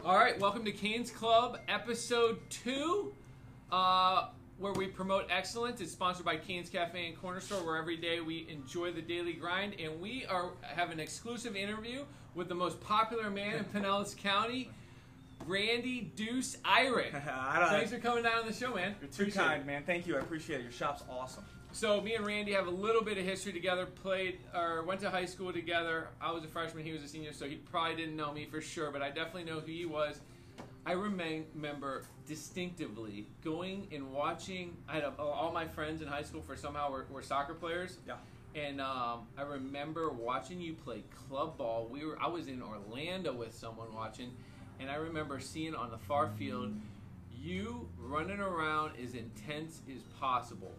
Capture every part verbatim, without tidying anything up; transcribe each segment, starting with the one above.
All right, welcome to Canes Club, episode two, uh, where we promote excellence. It's sponsored by Canes Cafe and Corner Store, where every day we enjoy the daily grind. And we are have an exclusive interview with the most popular man in Pinellas County, Randy Deuce Eyrich. Thanks for coming down on the show, man. You're too appreciate kind, it. man. Thank you. I appreciate it. Your shop's awesome. So me and Randy have a little bit of history together. Played or went to high school together. I was a freshman. He was a senior, so he probably didn't know me for sure, but I definitely know who he was. I remember distinctively going and watching. I had a, all my friends in high school for somehow were, were soccer players. Yeah. And um, I remember watching you play club ball. We were I was in Orlando with someone watching, and I remember seeing on the far field you running around as intense as possible.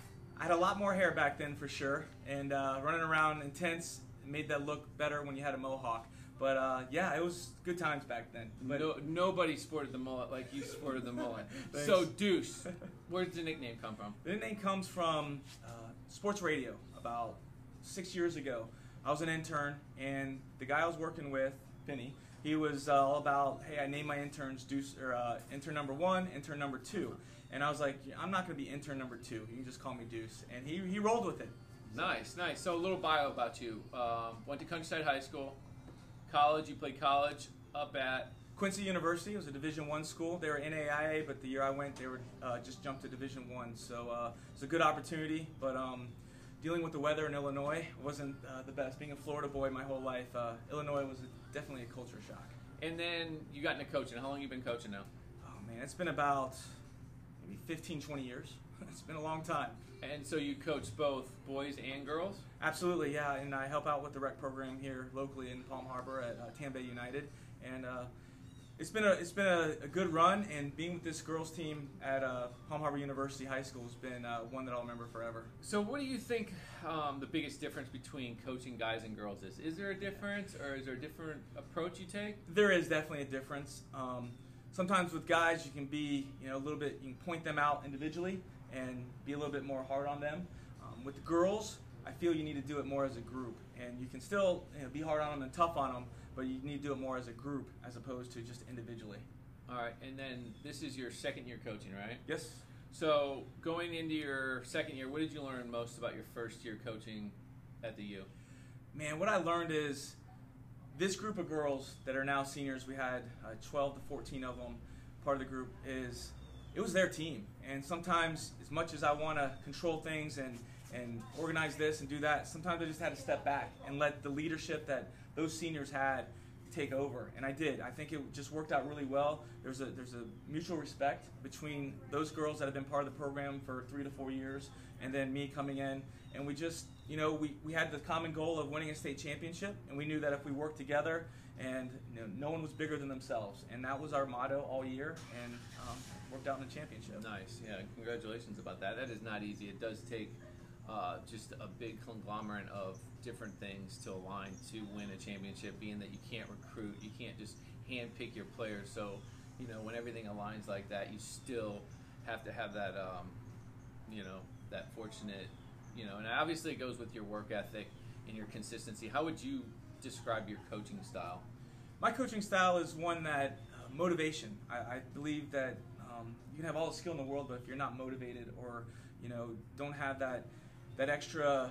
I had a lot more hair back then for sure, and uh, running around intense made that look better when you had a mohawk. But uh, yeah, it was good times back then. But no, nobody sported the mullet like you sported the mullet. So Deuce, where does the nickname come from? The nickname comes from uh, sports radio. About six years ago, I was an intern, and the guy I was working with, Penny, he was uh, all about, hey, I named my interns Deuce, or uh, intern number one, intern number two. And I was like, I'm not going to be intern number two. You can just call me Deuce. And he, he rolled with it. Nice, nice. So a little bio about you. Um, went to Countryside High School. College, you played college up at? Quincy University. It was a Division One school. They were N A I A, but the year I went, they were uh, just jumped to Division One. So uh, it was a good opportunity. But um, dealing with the weather in Illinois wasn't uh, the best. Being a Florida boy my whole life, uh, Illinois was a, definitely a culture shock. And then you got into coaching. How long have you been coaching now? Oh, man, it's been about maybe fifteen, twenty years. It's been a long time. And so you coach both boys and girls? Absolutely, yeah. And I help out with the rec program here locally in Palm Harbor at uh, Tampa United. And uh, it's been a it's been a, a good run. And being with this girls team at uh, Palm Harbor University High School has been uh, one that I'll remember forever. So what do you think um, the biggest difference between coaching guys and girls is? Is there a difference, or is there a different approach you take? There is definitely a difference. Um, sometimes with guys, you can be you know a little bit. You can point them out individually and be a little bit more hard on them. Um, with the girls, I feel you need to do it more as a group, and you can still you know, be hard on them and tough on them, but you need to do it more as a group as opposed to just individually. All right, and then this is your second year coaching, right? Yes. So going into your second year, what did you learn most about your first year coaching at the U? Man, what I learned is this group of girls that are now seniors, we had uh, twelve to fourteen of them, part of the group, is it was their team. And sometimes, as much as I want to control things and, and organize this and do that, sometimes I just had to step back and let the leadership that those seniors had take over. And I did. I think it just worked out really well. There's a, there's a mutual respect between those girls that have been part of the program for three to four years and then me coming in. And we just, you know, we, we had the common goal of winning a state championship. And we knew that if we worked together, and you know, no one was bigger than themselves. And that was our motto all year. And um, worked out in the championship. Nice, yeah. Congratulations about that. That is not easy. It does take uh, just a big conglomerate of different things to align to win a championship, being that you can't recruit, you can't just handpick your players. So, you know, when everything aligns like that, you still have to have that, um, you know, that fortunate, you know, and obviously it goes with your work ethic and your consistency. How would you describe your coaching style? My coaching style is one that uh, motivation. I, I believe that um, you can have all the skill in the world, but if you're not motivated or you know don't have that that extra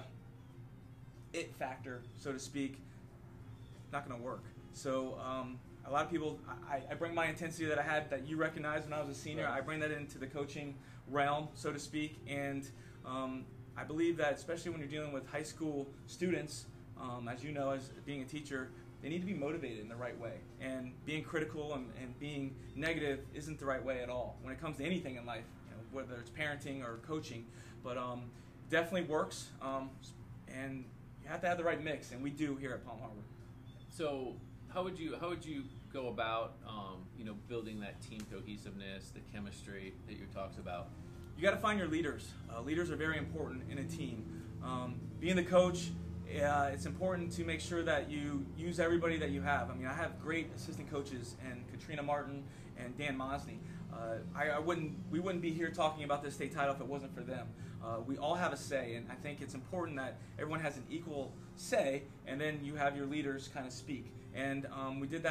it factor, so to speak, not going to work. So um, a lot of people, I, I bring my intensity that I had that you recognized when I was a senior. Right. I bring that into the coaching realm, so to speak, and um, I believe that especially when you're dealing with high school students, um, as you know, as being a teacher, they need to be motivated in the right way. And being critical and, and being negative isn't the right way at all when it comes to anything in life, you know, whether it's parenting or coaching. But um, definitely works, um, and you have to have the right mix, and we do here at Palm Harbor. So how would you how would you go about um, you know building that team cohesiveness, the chemistry that you talked about? You got to find your leaders. Uh, leaders are very important in a team. Um, being the coach, Uh, it's important to make sure that you use everybody that you have. I mean, I have great assistant coaches, and Katrina Martin and Dan Mosney. Uh, I, I wouldn't, we wouldn't be here talking about this state title if it wasn't for them. Uh, we all have a say, and I think it's important that everyone has an equal say, and then you have your leaders kind of speak. And um, we did that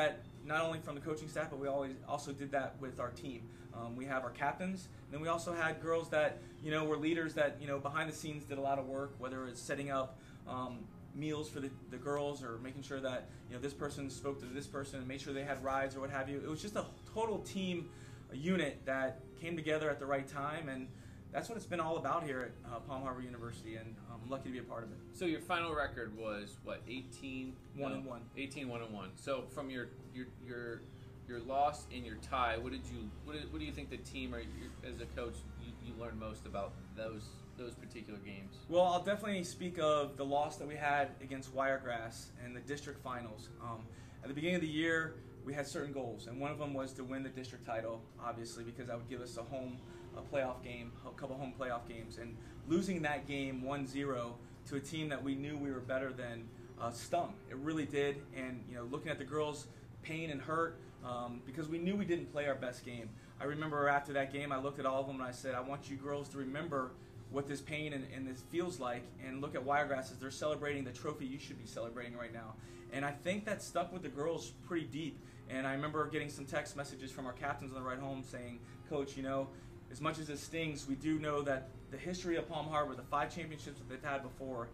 not only from the coaching staff, but we always also did that with our team. Um, we have our captains, and then we also had girls that, you know, were leaders that, you know, behind the scenes did a lot of work, whether it's setting up um, meals for the, the girls or making sure that, you know, this person spoke to this person and made sure they had rides or what have you. It was just a total team unit that came together at the right time, and that's what it's been all about here at uh, Palm Harbor University, and I'm lucky to be a part of it. So your final record was what, eighteen? One and one. eighteen, one and one. So from your your your your loss and your tie, what did you what, did, what do you think the team or your, as a coach you, you learned most about those those particular games? Well, I'll definitely speak of the loss that we had against Wiregrass in the district finals. Um, at the beginning of the year, we had certain goals, and one of them was to win the district title, obviously, because that would give us a home a playoff game, a couple home playoff games, and losing that game one zero to a team that we knew we were better than uh, stung. It really did, and you know, looking at the girls' pain and hurt, um, because we knew we didn't play our best game. I remember after that game, I looked at all of them and I said, I want you girls to remember what this pain and, and this feels like, and look at Wiregrass as they're celebrating the trophy you should be celebrating right now. And I think that stuck with the girls pretty deep. And I remember getting some text messages from our captains on the ride home saying, Coach, you know, as much as it stings, we do know that the history of Palm Harbor, the five championships that they've had before,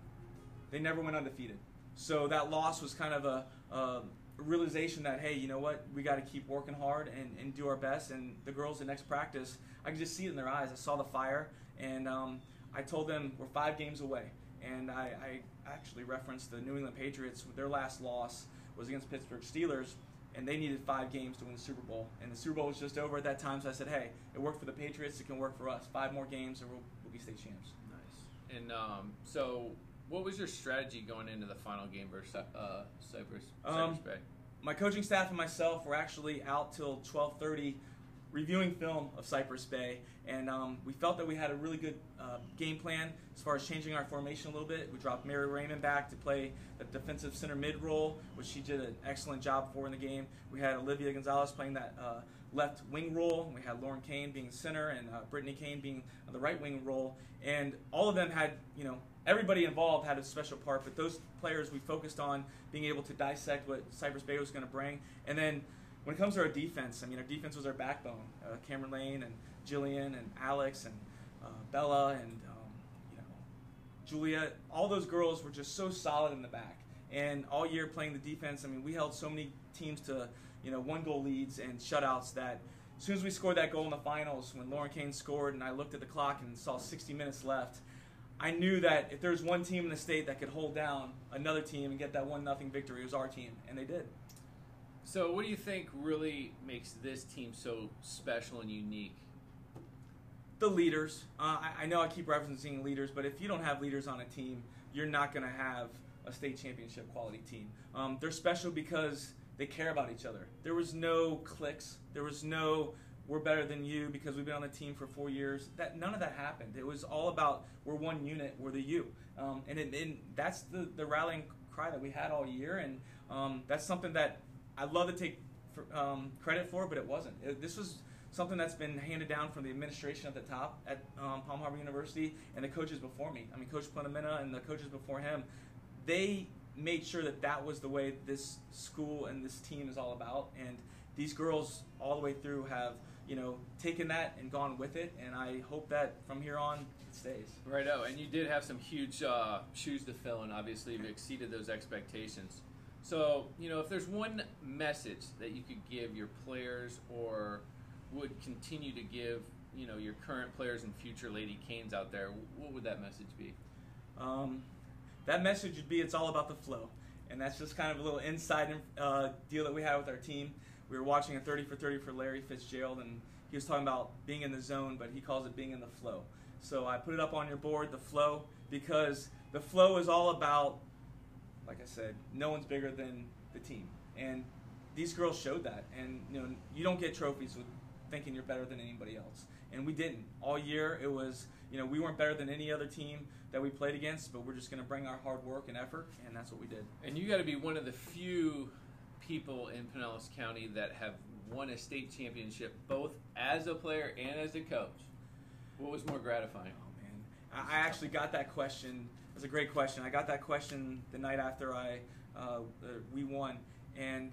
they never went undefeated. So that loss was kind of a, a realization that, hey, you know what, we got to keep working hard and, and do our best. And the girls, the next practice, I could just see it in their eyes. I saw the fire, and um, I told them we're five games away. And I, I actually referenced the New England Patriots. Their last loss was against Pittsburgh Steelers, and they needed five games to win the Super Bowl. And the Super Bowl was just over at that time, so I said, hey, it worked for the Patriots, it can work for us. Five more games, and we'll, we'll be state champs. Nice. And um, so what was your strategy going into the final game versus uh, Cypress, Cypress Um, Bay? My coaching staff and myself were actually out till twelve thirty reviewing film of Cypress Bay, and um, we felt that we had a really good uh, game plan as far as changing our formation a little bit. We dropped Mary Raymond back to play the defensive center mid role, which she did an excellent job for in the game. We had Olivia Gonzalez playing that uh, left wing role. We had Lauren Kane being center, and uh, Brittany Kane being the right wing role. And all of them had, you know, everybody involved had a special part, but those players we focused on being able to dissect what Cypress Bay was going to bring. And then when it comes to our defense, I mean, our defense was our backbone. Uh, Cameron Lane and Jillian and Alex and uh, Bella and um, you know, Julia, all those girls were just so solid in the back. And all year playing the defense, I mean, we held so many teams to, you know, one goal leads and shutouts that as soon as we scored that goal in the finals, when Lauren Kane scored and I looked at the clock and saw sixty minutes left, I knew that if there's one team in the state that could hold down another team and get that one nothing victory, it was our team, and they did. So what do you think really makes this team so special and unique? The leaders. Uh, I, I know I keep referencing leaders, but if you don't have leaders on a team, you're not going to have a state championship quality team. Um, they're special because they care about each other. There was no cliques. There was no we're better than you because we've been on the team for four years. That none of that happened. It was all about we're one unit, we're the you. Um, and, it, and that's the, the rallying cry that we had all year, and um, that's something that I'd love to take for, um, credit for, but it wasn't. It, this was something that's been handed down from the administration at the top at um, Palm Harbor University and the coaches before me. I mean, Coach Plenamina and the coaches before him, they made sure that that was the way this school and this team is all about. And these girls all the way through have, you know, taken that and gone with it. And I hope that from here on it stays. Righto. And you did have some huge uh, shoes to fill, and obviously you've exceeded those expectations. So, you know, if there's one message that you could give your players or would continue to give, you know, your current players and future Lady Canes out there, what would that message be? Um, that message would be it's all about the flow. And that's just kind of a little inside uh, deal that we had with our team. We were watching a thirty for thirty for Larry Fitzgerald, and he was talking about being in the zone, but he calls it being in the flow. So I put it up on your board, the flow, because the flow is all about, like I said, no one's bigger than the team. And these girls showed that. And, you know, you don't get trophies with thinking you're better than anybody else. And we didn't. All year it was, you know, we weren't better than any other team that we played against, but we're just going to bring our hard work and effort, and that's what we did. And you got to be one of the few people in Pinellas County that have won a state championship both as a player and as a coach. What was more gratifying? Oh, man. I actually got that question. It was a great question. I got that question the night after I uh, we won, and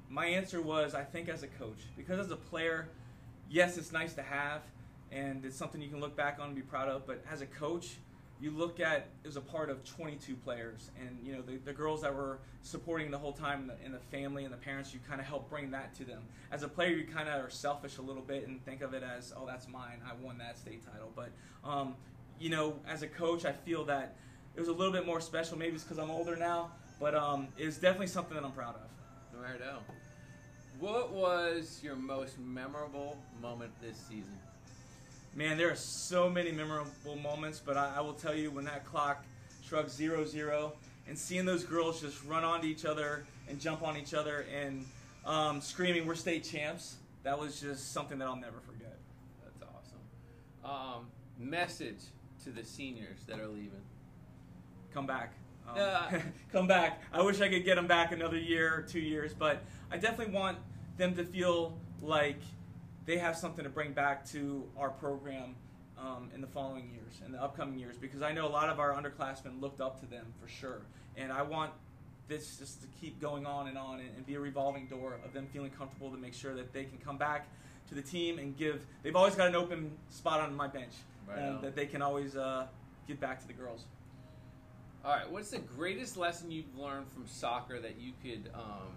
my answer was, I think as a coach. Because as a player, yes, it's nice to have, and it's something you can look back on and be proud of, but as a coach, you look at as a part of twenty-two players, and you know the, the girls that were supporting the whole time, and the, and the family and the parents, you kind of help bring that to them. As a player, you kind of are selfish a little bit and think of it as, oh, that's mine, I won that state title. But um, you know, as a coach, I feel that it was a little bit more special. Maybe it's because I'm older now, but um, it's definitely something that I'm proud of. Righto. What was your most memorable moment this season? Man, there are so many memorable moments, but I, I will tell you when that clock struck zero zero and seeing those girls just run onto each other and jump on each other and um, screaming, "We're state champs," that was just something that I'll never forget. That's awesome. Um, message to the seniors that are leaving. Come back. Um, Uh. Come back. I wish I could get them back another year or two years, but I definitely want them to feel like they have something to bring back to our program um, in the following years, in the upcoming years, because I know a lot of our underclassmen looked up to them for sure. And I want this just to keep going on and on and, and be a revolving door of them feeling comfortable to make sure that they can come back to the team and give. They've always got an open spot on my bench, Right and on. that they can always uh, give back to the girls. All right, what's the greatest lesson you've learned from soccer that you could um,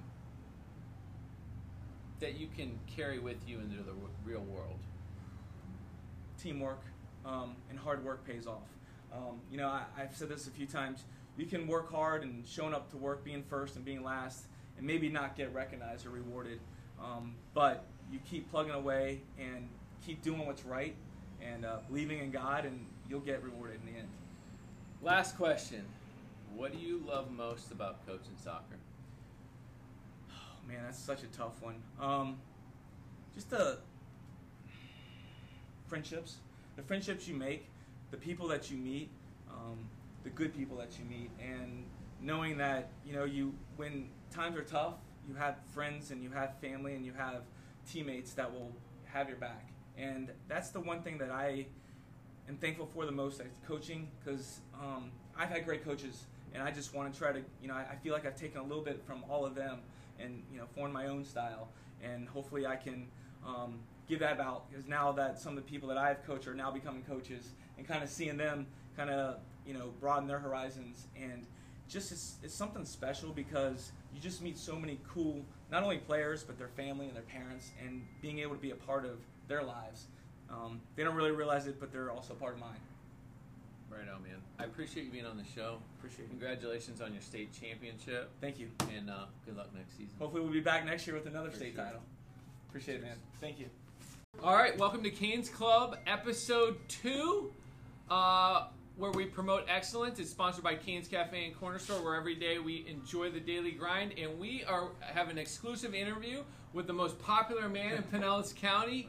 that you can carry with you into the w- real world? Teamwork um, and hard work pays off. Um, you know, I, I've said this a few times. You can work hard and showing up to work, being first and being last, and maybe not get recognized or rewarded. Um, but you keep plugging away and keep doing what's right and uh, believing in God, and you'll get rewarded in the end. Last question. What do you love most about coaching soccer? Oh, man, that's such a tough one. Um, just the friendships, the friendships you make, the people that you meet, um, the good people that you meet, and knowing that, you know, you when times are tough, you have friends and you have family and you have teammates that will have your back. And that's the one thing that I am thankful for the most at coaching, because um, I've had great coaches, and I just want to try to, you know, I, I feel like I've taken a little bit from all of them and, you know, formed my own style. And hopefully I can um, give that out, because now that some of the people that I've coached are now becoming coaches, and kind of seeing them kind of, you know, broaden their horizons. And just it's, it's something special, because you just meet so many cool, not only players, but their family and their parents, and being able to be a part of their lives. Um, they don't really realize it, but they're also part of mine. Right on, man. I appreciate you being on the show. Appreciate it. Congratulations on your state championship, Thank you. and uh, good luck next season. Hopefully we'll be back next year with another For state sure. title. Appreciate it, man. Thank you. All right, welcome to Canes Club, episode two, uh, where we promote excellence. It's sponsored by Canes Cafe and Corner Store, where every day we enjoy the daily grind, and we are have an exclusive interview with the most popular man in Pinellas County,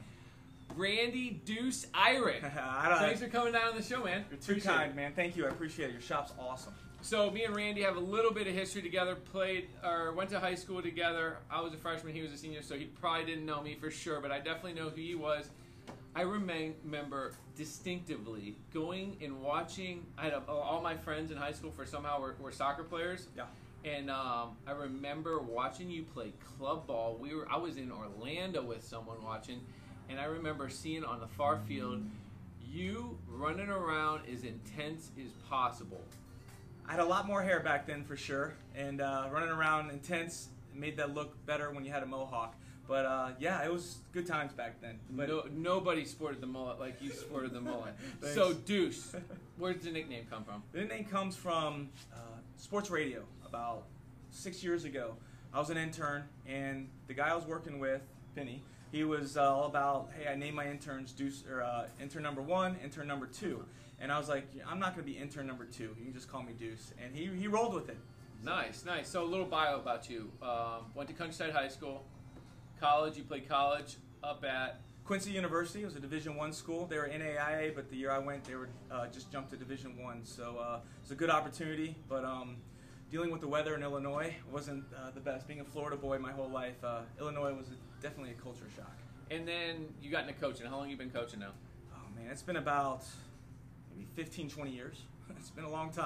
Randy Deuce Irick. I don't, Thanks for coming down on the show, man. You're too Appreciate kind, it. man. Thank you. I appreciate it. Your shop's awesome. So me and Randy have a little bit of history together. Played or went to high school together. I was a freshman. He was a senior, so he probably didn't know me for sure, but I definitely know who he was. I remain, remember distinctively going and watching. I had a, all my friends in high school for somehow were, were soccer players. Yeah. And um, I remember watching you play club ball. We were I was in Orlando with someone watching, and I remember seeing on the far field you running around as intense as possible. I had a lot more hair back then for sure, and uh, running around intense made that look better when you had a mohawk. But uh, yeah, it was good times back then. But No, nobody sported the mullet like you sported the mullet. Thanks. So Deuce, where did the nickname come from? the name comes from uh, sports radio. About six years ago, I was an intern, and the guy I was working with, Penny, he was uh, all about, hey, I named my interns Deuce, or uh, intern number one, intern number two. And I was like, I'm not going to be intern number two. You can just call me Deuce. And he, he rolled with it. Nice, nice. So a little bio about you. Um, went to Countryside High School. College, you played college up at... Quincy University was a Division One school. They were N A I A, but the year I went, they were uh, just jumped to Division One. So uh, it was a good opportunity, but um, dealing with the weather in Illinois wasn't uh, the best. Being a Florida boy my whole life, uh, Illinois was a, definitely a culture shock. And then you got into coaching. How long have you been coaching now? Oh man, it's been about maybe fifteen, twenty years. It's been a long time.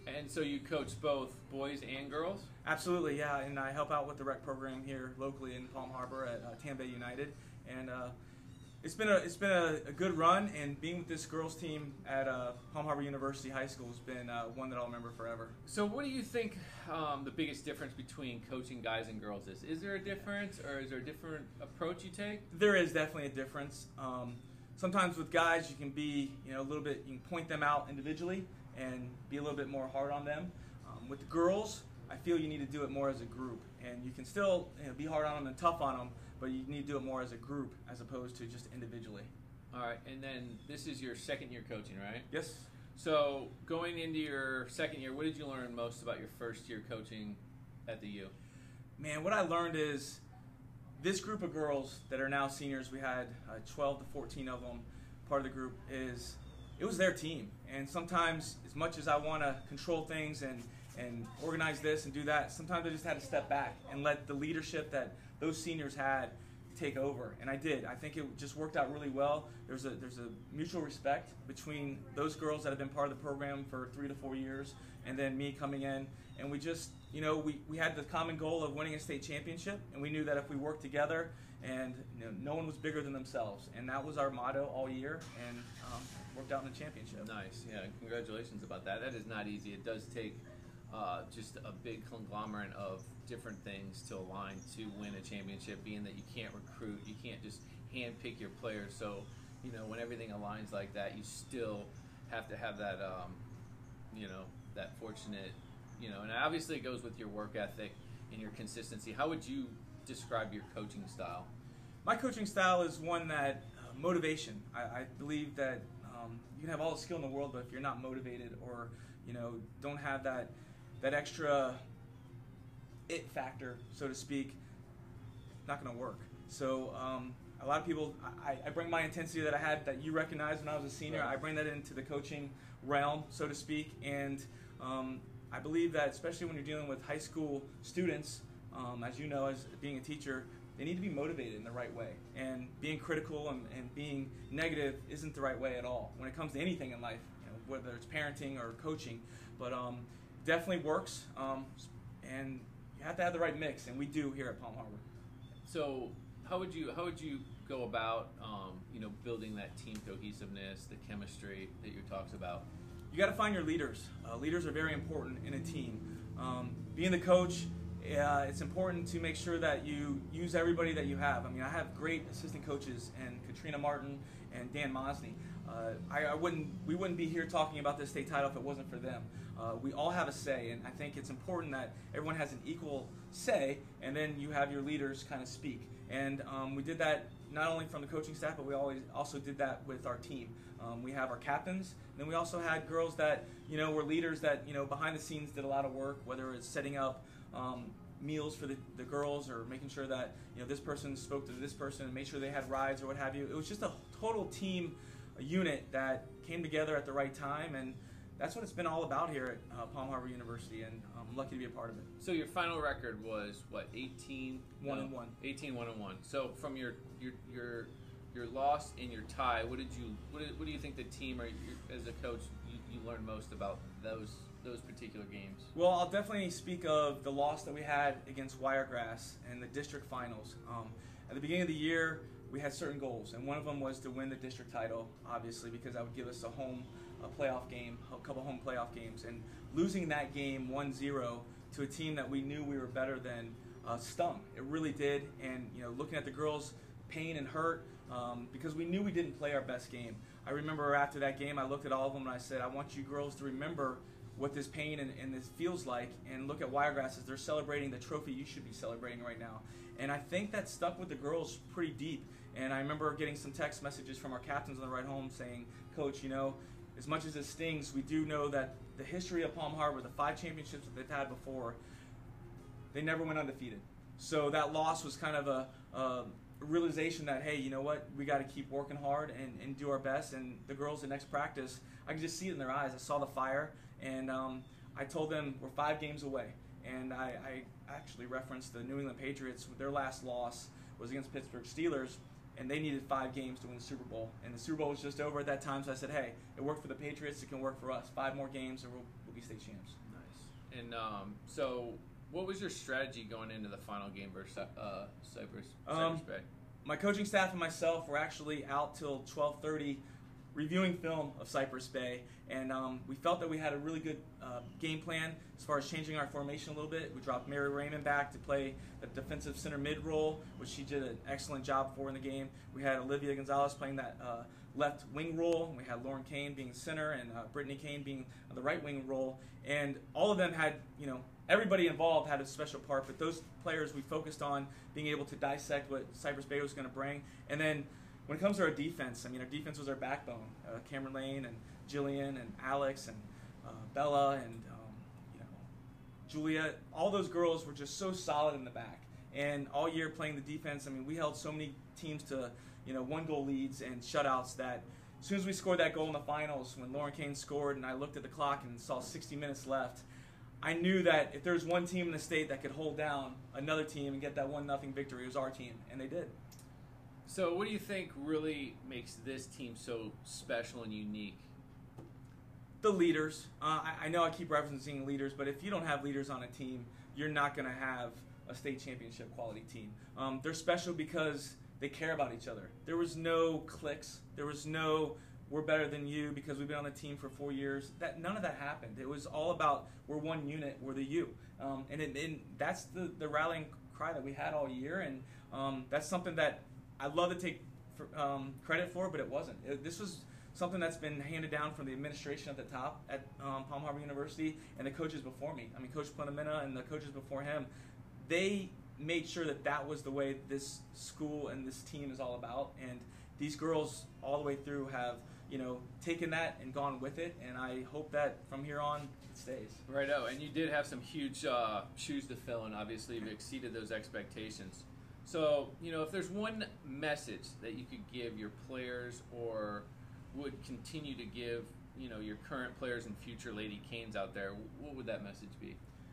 And so you coach both boys and girls? Absolutely, yeah. And I help out with the rec program here locally in Palm Harbor at uh, Tampa Bay United. And uh, it's been a it's been a, a good run. And being with this girls team at uh, Palm Harbor University High School has been uh, one that I'll remember forever. So what do you think um, the biggest difference between coaching guys and girls is? Is there a difference, or is there a different approach you take? There is definitely a difference. Um, sometimes with guys, you can be you know a little bit. You can point them out individually and be a little bit more hard on them. Um, with the girls, I feel you need to do it more as a group, and you can still you know, be hard on them and tough on them, but you need to do it more as a group as opposed to just individually. All right, and then this is your second year coaching, right? Yes. So going into your second year, what did you learn most about your first year coaching at the U? Man, what I learned is this group of girls that are now seniors, we had uh, twelve to fourteen of them, part of the group, is it was their team. And sometimes, as much as I want to control things and, and organize this and do that, sometimes I just had to step back and let the leadership that those seniors had take over. And I did. I think it just worked out really well. There's a there's a mutual respect between those girls that have been part of the program for three to four years and then me coming in. And we just, you know, we, we had the common goal of winning a state championship, and we knew that if we worked together, and you know, no one was bigger than themselves. And that was our motto all year, and um, worked out in the championship. Nice, yeah, congratulations about that. That is not easy. It does take uh, just a big conglomerate of different things to align to win a championship, being that you can't recruit, you can't just hand pick your players. So, you know, when everything aligns like that, you still have to have that, um, you know, that fortunate, you know, and obviously it goes with your work ethic and your consistency. How would you describe your coaching style? My coaching style is one that uh, motivation. I, I believe that um, you can have all the skill in the world, but if you're not motivated or you know don't have that that extra it factor, so to speak, not going to work. So um, a lot of people, I, I bring my intensity that I had that you recognized when I was a senior. Right. I bring that into the coaching realm, so to speak, and um, I believe that especially when you're dealing with high school students, um, as you know, as being a teacher, they need to be motivated in the right way. And being critical and, and being negative isn't the right way at all when it comes to anything in life, you know, whether it's parenting or coaching. But um, definitely works, um, and you have to have the right mix, and we do here at Palm Harbor. So how would you how would you go about um, you know building that team cohesiveness, the chemistry that you talked about? You got to find your leaders. Uh, leaders are very important in a team. Um, being the coach, uh, it's important to make sure that you use everybody that you have. I mean, I have great assistant coaches, and Katrina Martin and Dan Mosney. Uh, I, I wouldn't, we wouldn't be here talking about this state title if it wasn't for them. Uh, we all have a say, and I think it's important that everyone has an equal say, and then you have your leaders kind of speak. And um, we did that not only from the coaching staff, but we always also did that with our team. Um, we have our captains, and then we also had girls that you know were leaders that you know behind the scenes did a lot of work, whether it's setting up um, meals for the, the girls or making sure that you know this person spoke to this person and made sure they had rides or what have you. It was just a total team unit that came together at the right time, and that's what it's been all about here at uh, Palm Harbor University, and I'm lucky to be a part of it. So your final record was what, eighteen One and one. eighteen one and one. So from your your your your loss and your tie, what did you what do, what do you think the team or your, as a coach you, you learned most about those those particular games? Well, I'll definitely speak of the loss that we had against Wiregrass in the district finals. Um, at the beginning of the year, we had certain goals, and one of them was to win the district title, obviously, because that would give us a home a playoff game, a couple home playoff games. And losing that game one zero to a team that we knew we were better than uh, stung. It really did. And, you know, looking at the girls' pain and hurt, um, because we knew we didn't play our best game. I remember after that game, I looked at all of them and I said, I want you girls to remember what this pain and, and this feels like, and look at Wiregrass as they're celebrating the trophy you should be celebrating right now. And I think that stuck with the girls pretty deep. And I remember getting some text messages from our captains on the ride home saying, Coach, you know, as much as it stings, we do know that the history of Palm Harbor, the five championships that they've had before, they never went undefeated. So that loss was kind of a, a realization that, hey, you know what, we got to keep working hard and, and do our best. And the girls at next practice, I could just see it in their eyes. I saw the fire, and um, I told them we're five games away. And I, I actually referenced the New England Patriots. Their last loss was against Pittsburgh Steelers, and they needed five games to win the Super Bowl. And the Super Bowl was just over at that time, so I said, hey, it worked for the Patriots, it can work for us. Five more games, and we'll, we'll be state champs. Nice. And um, so, what was your strategy going into the final game versus uh, Cypress, Cypress Um, Bay? My coaching staff and myself were actually out till twelve thirty reviewing film of Cypress Bay, and um, we felt that we had a really good uh, game plan as far as changing our formation a little bit. We dropped Mary Raymond back to play the defensive center mid role, which she did an excellent job for in the game. We had Olivia Gonzalez playing that uh, left wing role. We had Lauren Kane being center and uh, Brittany Kane being the right wing role, and all of them had, you know, everybody involved had a special part, but those players we focused on being able to dissect what Cypress Bay was going to bring. And then when it comes to our defense, I mean, our defense was our backbone. Uh, Cameron Lane and Jillian and Alex and uh, Bella and um, you know, Julia, all those girls were just so solid in the back. And all year playing the defense, I mean, we held so many teams to, you know, one goal leads and shutouts that as soon as we scored that goal in the finals, when Lauren Kane scored and I looked at the clock and saw sixty minutes left, I knew that if there's one team in the state that could hold down another team and get that one nothing victory, it was our team, and they did. So what do you think really makes this team so special and unique? The leaders. Uh, I, I know I keep referencing leaders, but if you don't have leaders on a team, you're not going to have a state championship quality team. Um, they're special because they care about each other. There was no cliques. There was no we're better than you because we've been on the team for four years. That none of that happened. It was all about we're one unit, we're the you, um, and, it, and that's the, the rallying cry that we had all year, and um, that's something that I love to take for, um, credit for, but it wasn't. It, this was something that's been handed down from the administration at the top at um, Palm Harbor University and the coaches before me. I mean, Coach Plenamina and the coaches before him, they made sure that that was the way this school and this team is all about, and these girls all the way through have, you know, taken that and gone with it, and I hope that from here on it stays. Right. Oh, and you did have some huge uh, shoes to fill, and obviously you've exceeded those expectations. So, you know, if there's one message that you could give your players or would continue to give, you know, your current players and future Lady Canes out there, what would that message be?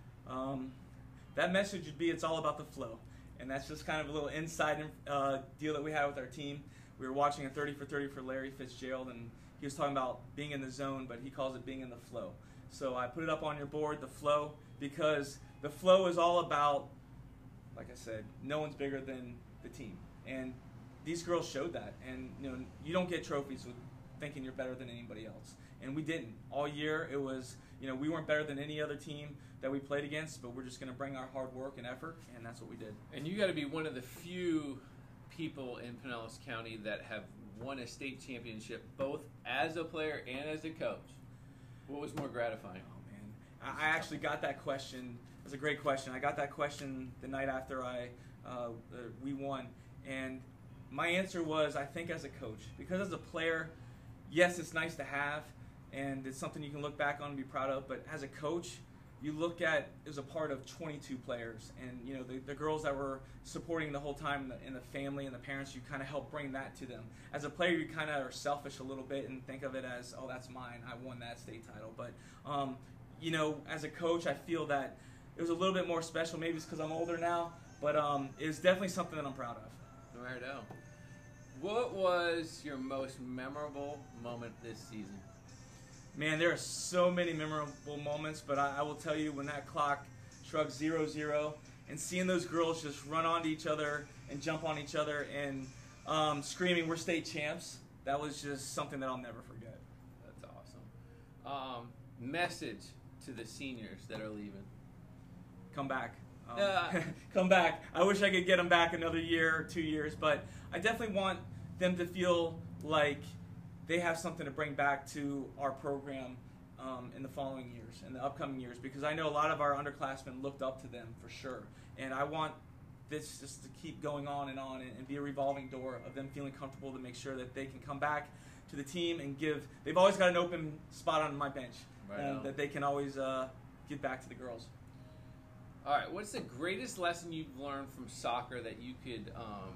Um, that message would be it's all about the flow, and that's just kind of a little inside uh, deal that we had with our team. We were watching a thirty for thirty for Larry Fitzgerald, and he was talking about being in the zone, but he calls it being in the flow. So I put it up on your board, the flow, because the flow is all about, like I said, no one's bigger than the team. And these girls showed that. And, you know, you don't get trophies with thinking you're better than anybody else. And we didn't. All year it was, you know, we weren't better than any other team that we played against, but we're just going to bring our hard work and effort, and that's what we did. And you got to be one of the few people in Pinellas County that have won a state championship both as a player and as a coach. What was more gratifying? Oh, man. I actually got that question. It's a great question. I got that question the night after I uh, we won, and my answer was, I think as a coach. Because as a player, yes, it's nice to have, and it's something you can look back on and be proud of, but as a coach, you look at as a part of twenty-two players, and you know the, the girls that were supporting the whole time, and the, and the family and the parents, you kind of help bring that to them. As a player, you kind of are selfish a little bit and think of it as, oh, that's mine, I won that state title. But um, you know, as a coach, I feel that it was a little bit more special. Maybe it's because I'm older now, but um, it's definitely something that I'm proud of. Right on. What was your most memorable moment this season? Man, there are so many memorable moments, but I, I will tell you, when that clock struck zero zero and seeing those girls just run onto each other and jump on each other and um, screaming, "We're state champs," that was just something that I'll never forget. That's awesome. Um, message to the seniors that are leaving. Come back. Um, uh. Come back. I wish I could get them back another year or two years, but I definitely want them to feel like they have something to bring back to our program um, in the following years, in the upcoming years, because I know a lot of our underclassmen looked up to them for sure, and I want this just to keep going on and on and, and be a revolving door of them feeling comfortable to make sure that they can come back to the team and give. They've always got an open spot on my bench, right, and on. that they can always uh, give back to the girls. All right, what's the greatest lesson you've learned from soccer that you could um,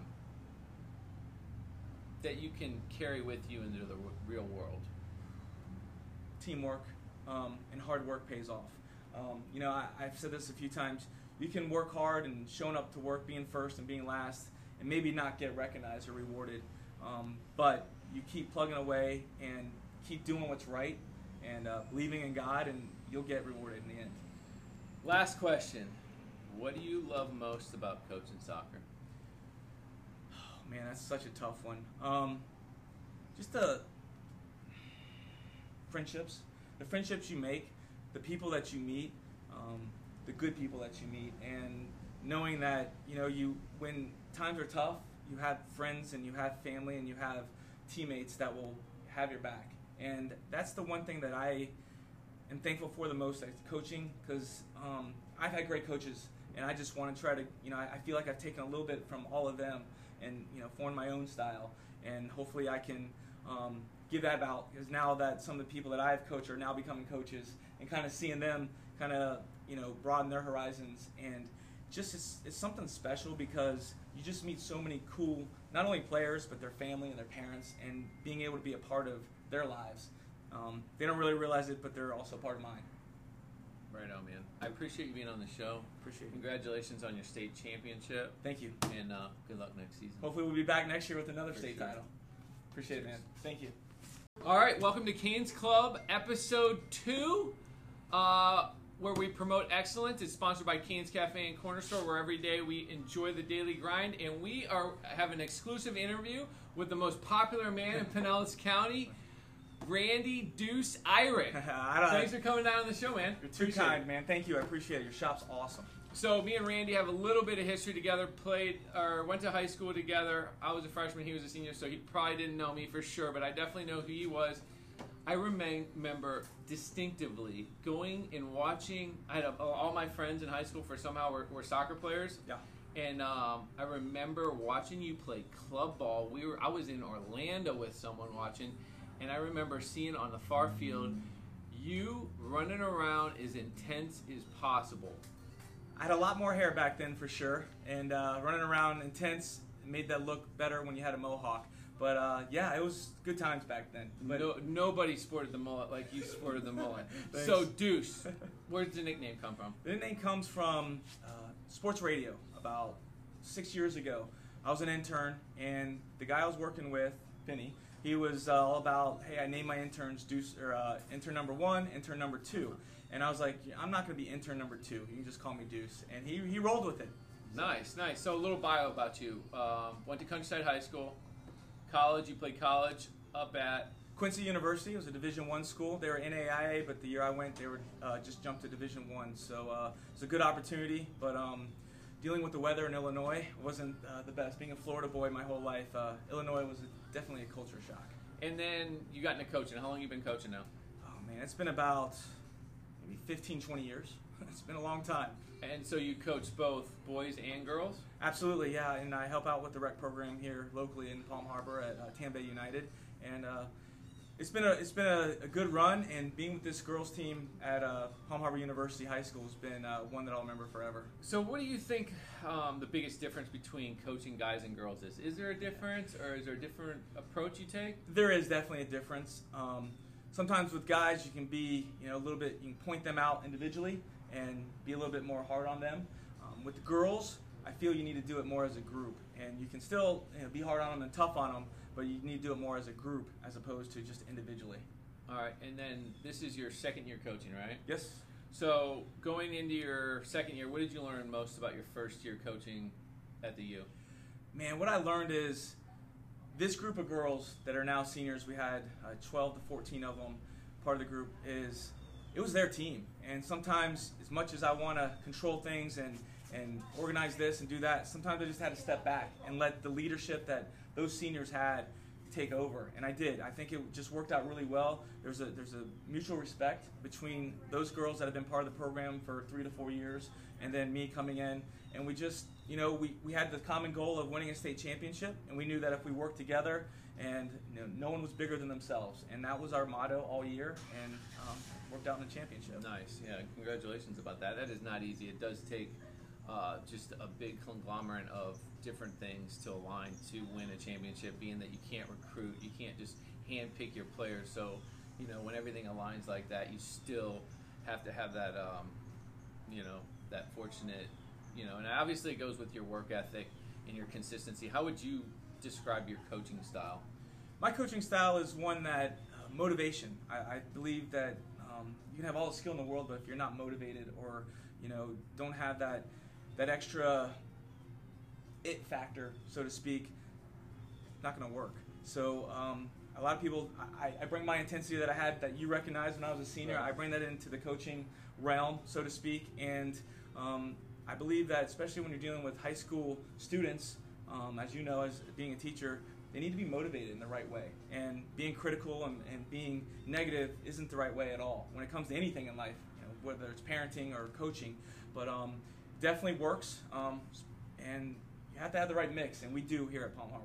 that you can carry with you into the real world? Teamwork um, and hard work pays off. Um, you know, I, I've said this a few times. You can work hard and showing up to work, being first and being last, and maybe not get recognized or rewarded. Um, but you keep plugging away and keep doing what's right and uh, believing in God, and you'll get rewarded in the end. Last question. What do you love most about coaching soccer? Oh, man, that's such a tough one. Um, just the friendships. The friendships you make, the people that you meet, um, the good people that you meet, and knowing that, you know, you when times are tough, you have friends and you have family and you have teammates that will have your back. And that's the one thing that I am thankful for the most at coaching, because um, I've had great coaches, and I just want to try to, you know, I, I feel like I've taken a little bit from all of them and, you know, formed my own style. And hopefully I can um, give that out, because now that some of the people that I've coached are now becoming coaches, and kind of seeing them kind of, you know, broaden their horizons. And just it's, it's something special, because you just meet so many cool, not only players, but their family and their parents, and being able to be a part of their lives. Um, they don't really realize it, but they're also part of mine. Right on, man. I appreciate you being on the show. Appreciate it. Congratulations on your state championship. Thank you. And uh, good luck next season. Hopefully we'll be back next year with another For state sure. title. Appreciate it, man. Thank you. All right, welcome to Canes Club, episode two, uh, where we promote excellence. It's sponsored by Canes Cafe and Corner Store, where every day we enjoy the daily grind. And we are have an exclusive interview with the most popular man in Pinellas County, Randy Deuce Irick. I don't, Thanks for coming down on the show, man. You're too Appreciate kind, it. man. Thank you. I appreciate it. Your shop's awesome. So me and Randy have a little bit of history together. Played or went to high school together. I was a freshman, he was a senior, so he probably didn't know me for sure, but I definitely know who he was. I remain, remember distinctively going and watching. I had a, all my friends in high school for somehow were, were soccer players. Yeah. And um, I remember watching you play club ball. We were I was in Orlando with someone watching, and I remember seeing on the far field you running around as intense as possible. I had a lot more hair back then for sure, and uh, running around intense made that look better when you had a mohawk. But uh, yeah, it was good times back then. But No, nobody sported the mullet like you sported the mullet. Thanks. So Deuce, where did the nickname come from? the name comes from uh, sports radio. About six years ago, I was an intern, and the guy I was working with, Penny, he was uh, all about, hey, I named my interns Deuce, or uh, intern number one, intern number two. And I was like, I'm not going to be intern number two. You can just call me Deuce. And he, he rolled with it. Nice, nice. So a little bio about you. Um, went to Countryside High School. College, you played college up at... Quincy University was a Division One school. They were N A I A, but the year I went, they were uh, just jumped to Division One. So uh, it was a good opportunity, but um, dealing with the weather in Illinois wasn't uh, the best. Being a Florida boy my whole life, uh, Illinois was a, definitely a culture shock. And then you got into coaching. How long have you been coaching now? Oh man, it's been about maybe fifteen, twenty years. It's been a long time. And so you coach both boys and girls? Absolutely, yeah. And I help out with the rec program here locally in Palm Harbor at uh, Tampa United. And uh, it's been a it's been a, a good run. And being with this girls team at uh, Palm Harbor University High School has been uh, one that I'll remember forever. So what do you think um, the biggest difference between coaching guys and girls is? Is there a difference, or is there a different approach you take? There is definitely a difference. Um, sometimes with guys, you can be you know a little bit. You can point them out individually and be a little bit more hard on them. Um, with the girls, I feel you need to do it more as a group, and you can still you know, be hard on them and tough on them, but you need to do it more as a group as opposed to just individually. All right, and then this is your second year coaching, right? Yes. So going into your second year, what did you learn most about your first year coaching at the U? Man, what I learned is this group of girls that are now seniors, we had uh, twelve to fourteen of them, part of the group, is it was their team. And sometimes, as much as I want to control things and, and organize this and do that, sometimes I just had to step back and let the leadership that those seniors had take over. And I did. I think it just worked out really well. There's a, there's a mutual respect between those girls that have been part of the program for three to four years and then me coming in. And we just, you know, we, we had the common goal of winning a state championship. And we knew that if we worked together, and you know, no one was bigger than themselves. And that was our motto all year, and um, worked out in the championship. Nice, yeah, congratulations about that. That is not easy. It does take uh, just a big conglomerate of different things to align to win a championship, being that you can't recruit, you can't just handpick your players. So, you know, when everything aligns like that, you still have to have that, um, you know, that fortunate, you know, and obviously it goes with your work ethic and your consistency. How would you describe your coaching style? My coaching style is one that uh, motivation. I, I believe that um, um, you can have all the skill in the world, but if you're not motivated or you know don't have that that extra it factor, so to speak, not going to work. So um, a lot of people, I, I bring my intensity that I had that you recognized when I was a senior. Right. I bring that into the coaching realm, so to speak, and um, I believe that especially when you're dealing with high school students, um, as you know, as being a teacher, they need to be motivated in the right way. And being critical and, and being negative isn't the right way at all when it comes to anything in life, you know, whether it's parenting or coaching. But um, definitely works, um, and you have to have the right mix, and we do here at Palm Harbor.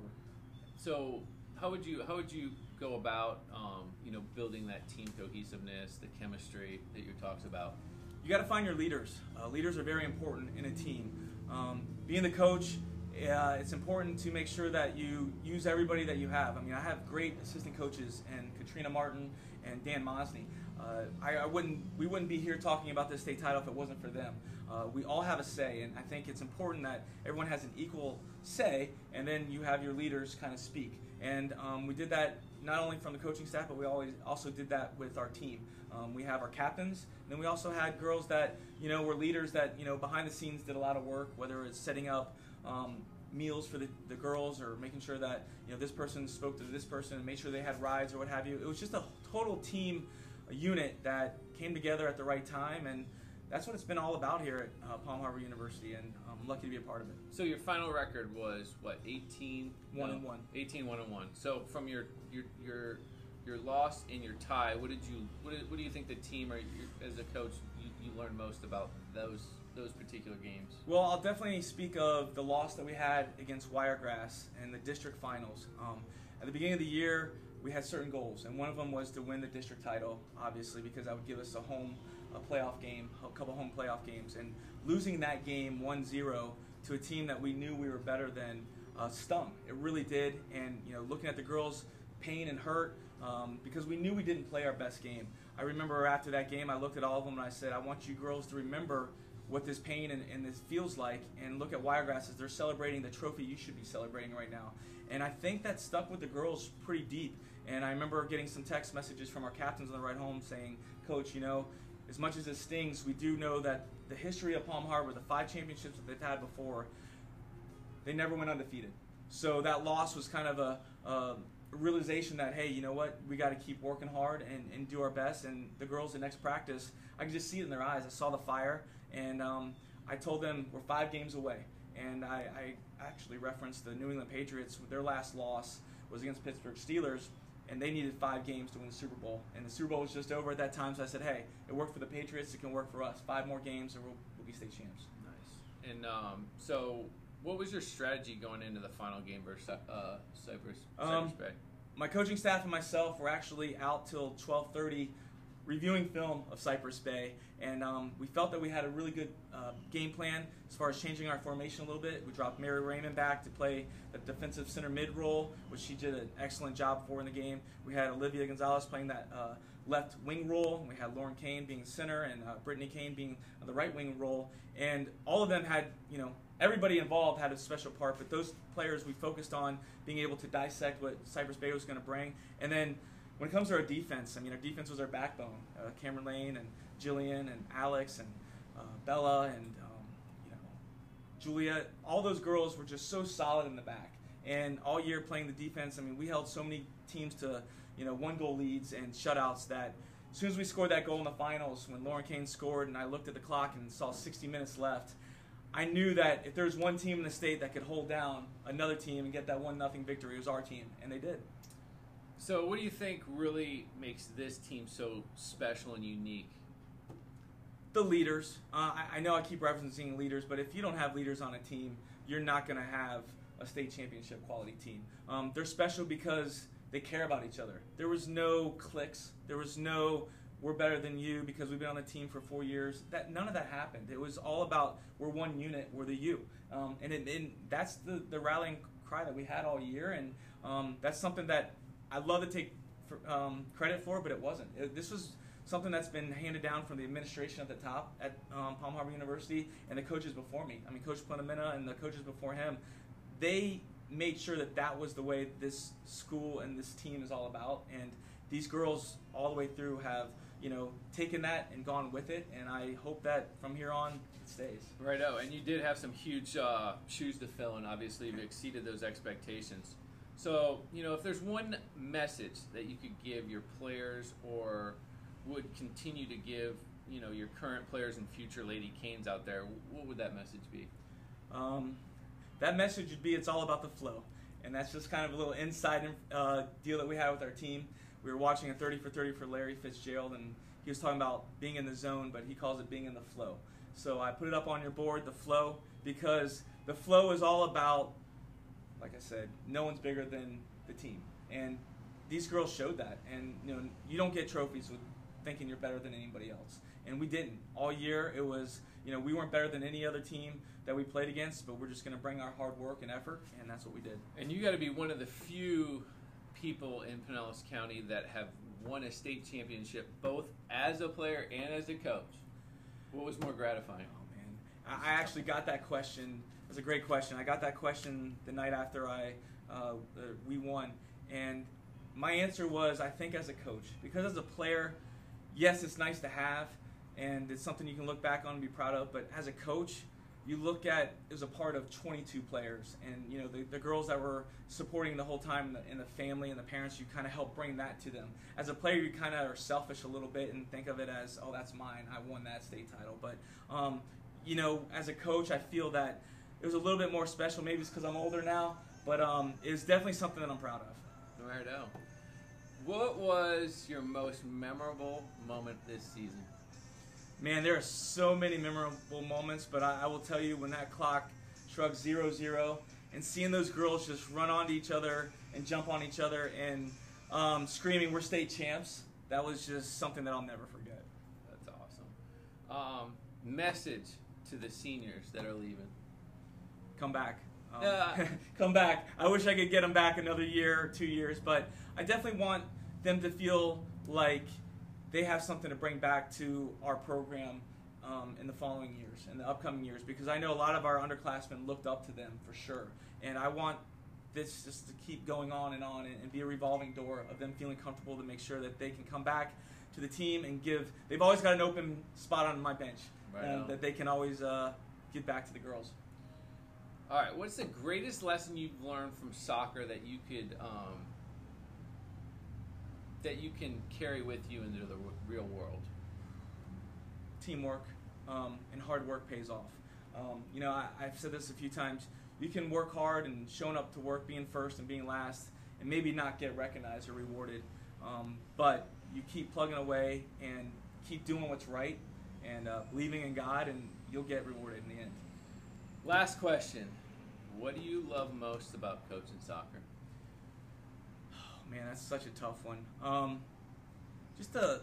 So how would you how would you go about um, you know building that team cohesiveness, the chemistry that you talked about? You got to find your leaders. Uh, leaders are very important in a team. Um, being the coach, uh, it's important to make sure that you use everybody that you have. I mean, I have great assistant coaches, and Katrina Martin and Dan Mosney. Uh, I, I wouldn't, we wouldn't be here talking about this state title if it wasn't for them. Uh, we all have a say, and I think it's important that everyone has an equal say, and then you have your leaders kind of speak. And um, we did that not only from the coaching staff, but we always also did that with our team. Um, we have our captains, and then we also had girls that you know were leaders that you know behind the scenes did a lot of work, whether it's setting up um, meals for the, the girls or making sure that you know this person spoke to this person and made sure they had rides or what have you. It was just a total team unit that came together at the right time, and that's what it's been all about here at uh, Palm Harbor University, and I'm lucky to be a part of it. So your final record was what, eighteen One and one. eighteen one and one. So from your your your your loss and your tie, what did you what, did, what do you think the team or your, as a coach you, you learned most about those those particular games? Well, I'll definitely speak of the loss that we had against Wiregrass in the district finals. Um, at the beginning of the year, we had certain goals, and one of them was to win the district title, obviously, because that would give us a home a playoff game, a couple home playoff games, and losing that game one zero to a team that we knew we were better than uh, stung. It really did, and you know, looking at the girls' pain and hurt, um, because we knew we didn't play our best game. I remember after that game, I looked at all of them and I said, I want you girls to remember what this pain and, and this feels like, and look at Wiregrass as they're celebrating the trophy you should be celebrating right now. And I think that stuck with the girls pretty deep. And I remember getting some text messages from our captains on the ride home saying, Coach, you know, as much as it stings, we do know that the history of Palm Harbor, the five championships that they've had before, they never went undefeated. So that loss was kind of a, a realization that, hey, you know what, we got to keep working hard and, and do our best. And the girls at next practice, I could just see it in their eyes. I saw the fire, and um, I told them we're five games away. And I, I actually referenced the New England Patriots. Their last loss was against Pittsburgh Steelers, and they needed five games to win the Super Bowl. And the Super Bowl was just over at that time, so I said, hey, it worked for the Patriots, it can work for us. Five more games, and we'll, we'll be state champs. Nice. And um, so what was your strategy going into the final game versus uh, Cypress, Cypress Um, Bay? My coaching staff and myself were actually out till twelve thirty reviewing film of Cypress Bay, and um, we felt that we had a really good uh, game plan as far as changing our formation a little bit. We dropped Mary Raymond back to play the defensive center mid role, which she did an excellent job for in the game. We had Olivia Gonzalez playing that uh, left wing role. We had Lauren Kane being center, and uh, Brittany Kane being the right wing role. And all of them had, you know, everybody involved had a special part, but those players we focused on being able to dissect what Cypress Bay was going to bring. And then when it comes to our defense, I mean, our defense was our backbone. Uh, Cameron Lane and Jillian and Alex and uh, Bella and um, you know, Julia, all those girls were just so solid in the back. And all year playing the defense, I mean, we held so many teams to, you know, one goal leads and shutouts that as soon as we scored that goal in the finals, when Lauren Kane scored and I looked at the clock and saw sixty minutes left, I knew that if there's one team in the state that could hold down another team and get that one nothing victory, it was our team, and they did. So what do you think really makes this team so special and unique? The leaders. Uh, I, I know I keep referencing leaders, but if you don't have leaders on a team, you're not going to have a state championship quality team. Um, they're special because they care about each other. There was no cliques. There was no we're better than you because we've been on the team for four years. That none of that happened. It was all about we're one unit, we're the you, um, and, it, and that's the, the rallying cry that we had all year, and um, that's something that I'd love to take for, um, credit for, but it wasn't. It, this was something that's been handed down from the administration at the top at um, Palm Harbor University and the coaches before me. I mean, Coach Plenamina and the coaches before him, they made sure that that was the way this school and this team is all about. And these girls all the way through have, you know, taken that and gone with it, and I hope that from here on it stays. Righto, and you did have some huge uh, shoes to fill, and obviously you've exceeded those expectations. So, you know, if there's one message that you could give your players or would continue to give, you know, your current players and future Lady Canes out there, what would that message be? Um, that message would be it's all about the flow, and that's just kind of a little inside uh, deal that we had with our team. We were watching a thirty for thirty for Larry Fitzgerald, and he was talking about being in the zone, but he calls it being in the flow. So I put it up on your board, the flow, because the flow is all about, like I said, no one's bigger than the team. And these girls showed that. And you know, you don't get trophies with thinking you're better than anybody else. And we didn't. All year it was, you know, we weren't better than any other team that we played against, but we're just going to bring our hard work and effort, and that's what we did. And you got to be one of the few people in Pinellas County that have won a state championship both as a player and as a coach. What was more gratifying? Oh man, I actually got that question. It was a great question. I got that question the night after I uh, we won, and my answer was I think as a coach, because as a player, yes, it's nice to have, and it's something you can look back on and be proud of. But as a coach, you look at it was a part of twenty-two players, and you know the, the girls that were supporting the whole time, and the, and the family and the parents. You kind of help bring that to them. As a player, you kind of are selfish a little bit and think of it as, oh, that's mine. I won that state title. But um, you know, as a coach, I feel that it was a little bit more special. Maybe it's because I'm older now, but um, it's definitely something that I'm proud of. Righto. What was your most memorable moment this season? Man, there are so many memorable moments, but I, I will tell you when that clock struck zero zero and seeing those girls just run onto each other and jump on each other and um, screaming, "We're state champs," that was just something that I'll never forget. That's awesome. Um, message to the seniors that are leaving. Come back. Um, uh. Come back. I wish I could get them back another year or two years, but I definitely want them to feel like they have something to bring back to our program um, in the following years, in the upcoming years, because I know a lot of our underclassmen looked up to them for sure, and I want this just to keep going on and on and, and be a revolving door of them feeling comfortable to make sure that they can come back to the team and give. They've always got an open spot on my bench, Right and on. that they can always uh, give back to the girls. All right, what's the greatest lesson you've learned from soccer that you could um, that you can carry with you into the w- real world? Teamwork um, and hard work pays off. Um, you know, I, I've said this a few times. You can work hard and showing up to work, being first and being last, and maybe not get recognized or rewarded. Um, but you keep plugging away and keep doing what's right and uh, believing in God, and you'll get rewarded in the end. Last question. What do you love most about coaching soccer? Oh, man, that's such a tough one. Um, just the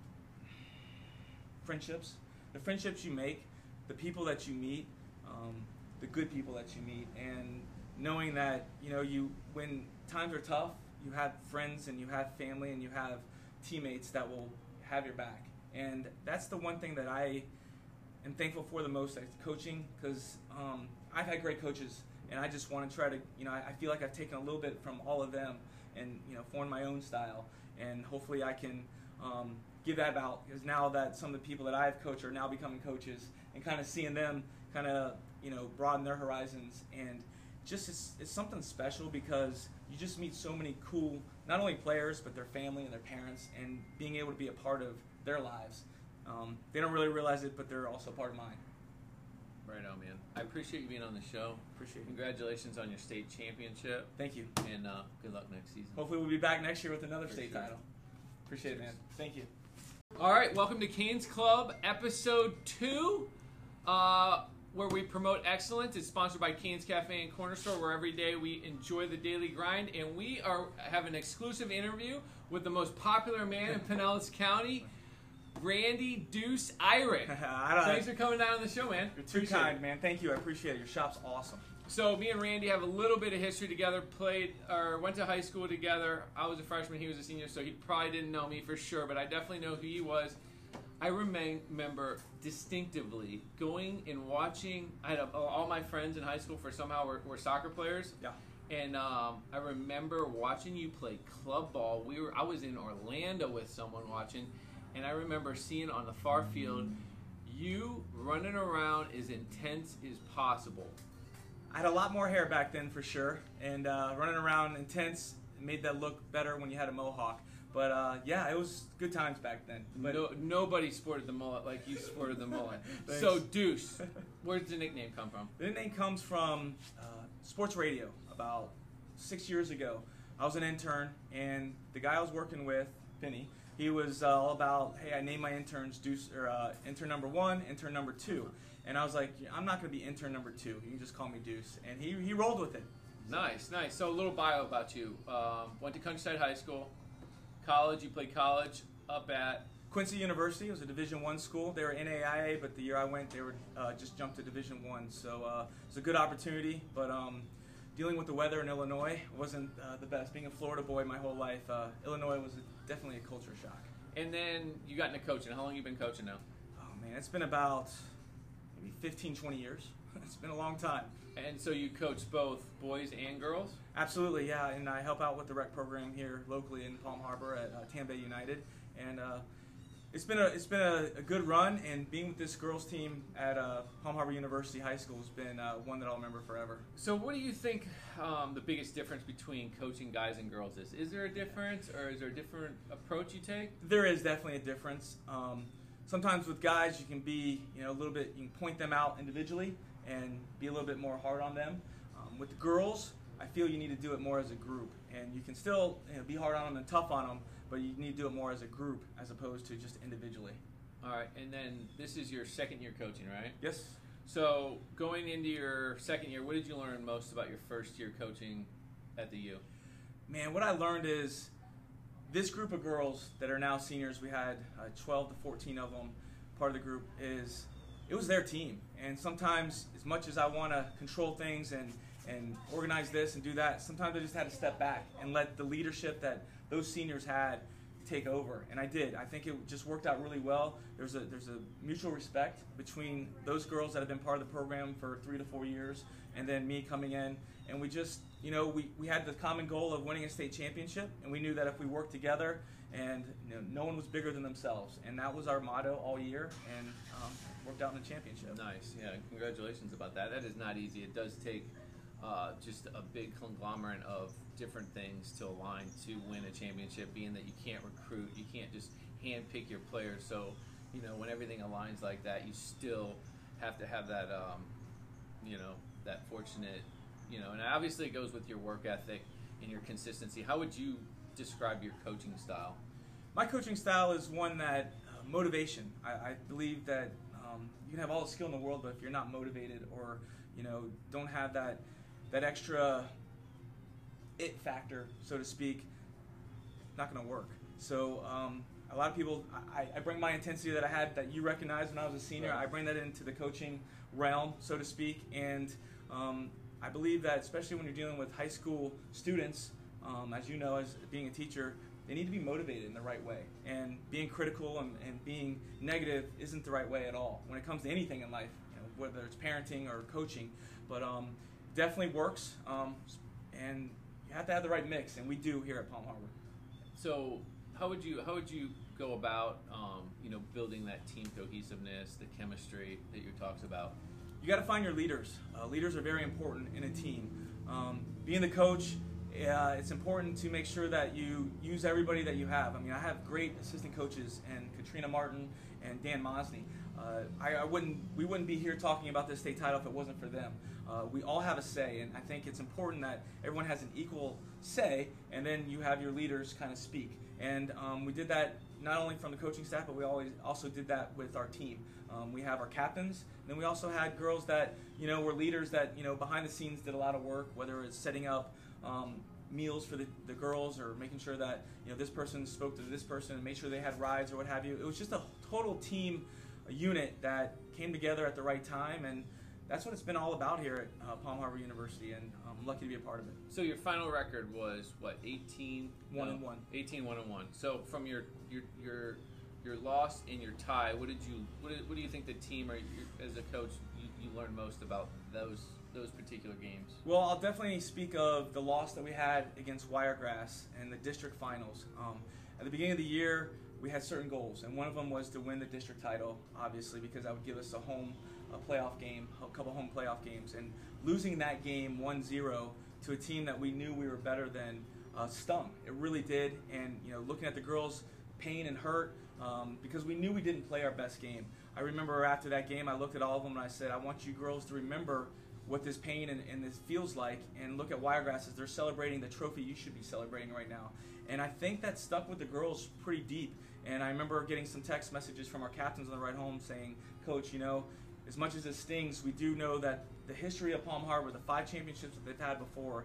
friendships. The friendships you make, the people that you meet, um, the good people that you meet, and knowing that, you know, you when times are tough, you have friends and you have family and you have teammates that will have your back. And that's the one thing that I am thankful for the most at coaching, because um, I've had great coaches, and I just want to try to, you know, I, I feel like I've taken a little bit from all of them and, you know, formed my own style, and hopefully I can um, give that out, because now that some of the people that I've coached are now becoming coaches, and kind of seeing them kind of, you know, broaden their horizons, and just it's, it's something special because you just meet so many cool, not only players, but their family and their parents, and being able to be a part of their lives. Um, they don't really realize it, but they're also part of mine. Right on, man. I appreciate you being on the show. Appreciate it. Congratulations on your state championship, Thank you. and uh, good luck next season. Hopefully we'll be back next year with another For state sure. title. Appreciate it, man. Thank you. All right, welcome to Canes Club, episode two, uh, where we promote excellence. It's sponsored by Canes Cafe and Corner Store, where every day we enjoy the daily grind, and we are have an exclusive interview with the most popular man in Pinellas County, Randy Deuce Irick. I don't, Thanks for coming down on the show, man. You're too Appreciate kind, it. man. Thank you. I appreciate it. Your shop's awesome. So me and Randy have a little bit of history together. Played or went to high school together. I was a freshman, he was a senior, so he probably didn't know me for sure, but I definitely know who he was. I remain, remember distinctively going and watching. I had a, all my friends in high school for somehow were, were soccer players. Yeah. And um, I remember watching you play club ball. We were I was in Orlando with someone watching, and I remember seeing on the far field you running around as intense as possible. I had a lot more hair back then for sure, and uh, running around intense made that look better when you had a mohawk. But uh, yeah, it was good times back then. But No, nobody sported the mullet like you sported the mullet. Thanks. So Deuce, where does the nickname come from? the name comes from uh, sports radio. About six years ago, I was an intern, and the guy I was working with, Penny, he was uh, all about, hey, I named my interns Deuce, or uh, intern number one, intern number two. And I was like, I'm not going to be intern number two. You can just call me Deuce. And he, he rolled with it. Nice, nice. So a little bio about you. Um, went to Countryside High School. College, you played college up at? Quincy University was a Division One school. They were N A I A, but the year I went, they were uh, just jumped to Division One. So uh, it was a good opportunity, but um, dealing with the weather in Illinois wasn't uh, the best. Being a Florida boy my whole life, uh, Illinois was a, definitely a culture shock. And then you got into coaching. How long have you been coaching now? Oh man, it's been about maybe fifteen, twenty years. It's been a long time. And so you coach both boys and girls? Absolutely, yeah. And I help out with the rec program here locally in Palm Harbor at uh, Tampa United. And uh, it's been a it's been a, a good run. And being with this girls team at uh, Palm Harbor University High School has been uh, one that I'll remember forever. So what do you think um, the biggest difference between coaching guys and girls is? Is there a difference, or is there a different approach you take? There is definitely a difference. Um, sometimes with guys, you can be you know a little bit. You can point them out individually and be a little bit more hard on them. Um, with the girls, I feel you need to do it more as a group, and you can still you know, be hard on them and tough on them, but you need to do it more as a group as opposed to just individually. All right, and then this is your second year coaching, right? Yes. So going into your second year, what did you learn most about your first year coaching at the U? Man, what I learned is this group of girls that are now seniors, we had uh, twelve to fourteen of them, part of the group, is it was their team. And sometimes, as much as I want to control things and, and organize this and do that, sometimes I just had to step back and let the leadership that those seniors had take over. And I did. I think it just worked out really well. There's a there's a mutual respect between those girls that have been part of the program for three to four years and then me coming in. And we just, you know, we, we had the common goal of winning a state championship, and we knew that if we worked together, and you know, no one was bigger than themselves. And that was our motto all year, and um, worked out in the championship. Nice, yeah, congratulations about that. That is not easy. It does take uh, just a big conglomerate of different things to align to win a championship, being that you can't recruit, you can't just handpick your players. So, you know, when everything aligns like that, you still have to have that, um, you know, that fortunate, you know, and obviously it goes with your work ethic and your consistency. How would you describe your coaching style? My coaching style is one that uh, motivation. I, I believe that um, you can have all the skill in the world, but if you're not motivated or you know don't have that that extra it factor, so to speak, not going to work. So um, a lot of people, I, I bring my intensity that I had that you recognized when I was a senior. Right. I bring that into the coaching realm, so to speak, and um, I believe that especially when you're dealing with high school students, um, as you know, as being a teacher, they need to be motivated in the right way. And being critical and, and being negative isn't the right way at all when it comes to anything in life, you know, whether it's parenting or coaching. But um, definitely works, um, and you have to have the right mix, and we do here at Palm Harbor. So how would you how would you go about um, you know building that team cohesiveness, the chemistry that you talks about? You got to find your leaders. Uh, leaders are very important in a team. Um, being the coach, uh, it's important to make sure that you use everybody that you have. I mean, I have great assistant coaches, and Katrina Martin and Dan Mosney. Uh, I, I wouldn't, we wouldn't be here talking about this state title if it wasn't for them. Uh, we all have a say, and I think it's important that everyone has an equal say, and then you have your leaders kind of speak. And um, we did that not only from the coaching staff, but we always also did that with our team. Um, we have our captains, and then we also had girls that you know were leaders that you know behind the scenes did a lot of work, whether it's setting up um, meals for the, the girls or making sure that you know this person spoke to this person and made sure they had rides or what have you. It was just a total team unit that came together at the right time, and that's what it's been all about here at uh, Palm Harbor University, and I'm lucky to be a part of it. So your final record was what, eighteen One no, and one. eighteen one and one. So from your your your your loss and your tie, what did you what, did, what do you think the team or your, as a coach you, you learned most about those those particular games? Well, I'll definitely speak of the loss that we had against Wiregrass in the district finals. Um, at the beginning of the year, we had certain goals, and one of them was to win the district title, obviously, because that would give us a home a playoff game, a couple home playoff games. And losing that game one zero to a team that we knew we were better than uh, stung. It really did. And, you know, looking at the girls' pain and hurt, um, because we knew we didn't play our best game. I remember after that game, I looked at all of them and I said, I want you girls to remember what this pain and, and this feels like, and look at Wiregrass as they're celebrating the trophy you should be celebrating right now. And I think that stuck with the girls pretty deep. And I remember getting some text messages from our captains on the ride home saying, Coach, you know, as much as it stings, we do know that the history of Palm Harbor, the five championships that they've had before,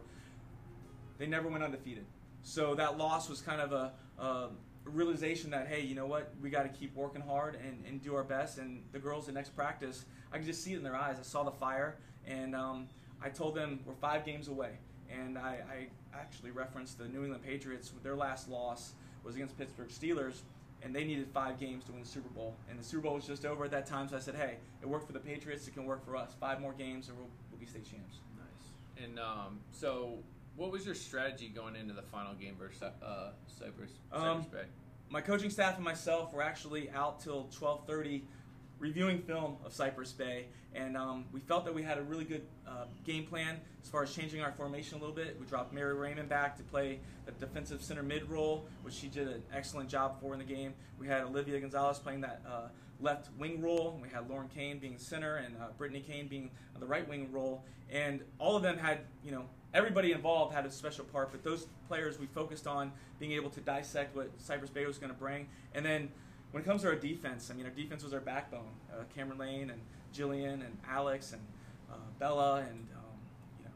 they never went undefeated. So that loss was kind of a, a realization that, hey, you know what, we got to keep working hard and, and do our best. And the girls, the next practice, I could just see it in their eyes. I saw the fire, and um, I told them we're five games away. And I, I actually referenced the New England Patriots. Their last loss was against Pittsburgh Steelers, and they needed five games to win the Super Bowl. And the Super Bowl was just over at that time, so I said, hey, it worked for the Patriots, it can work for us. Five more games, and we'll, we'll be state champs. Nice. And um, so what was your strategy going into the final game versus uh, Cypress, Cypress um, Bay? My coaching staff and myself were actually out till twelve thirty reviewing film of Cypress Bay, and um, we felt that we had a really good uh, game plan as far as changing our formation a little bit. We dropped Mary Raymond back to play the defensive center mid role, which she did an excellent job for in the game. We had Olivia Gonzalez playing that uh, left wing role. We had Lauren Kane being center, and uh, Brittany Kane being the right wing role. And all of them had, you know, everybody involved had a special part, but those players we focused on being able to dissect what Cypress Bay was going to bring. And then when it comes to our defense, I mean, our defense was our backbone. Uh, Cameron Lane and Jillian and Alex and uh, Bella and um, you know,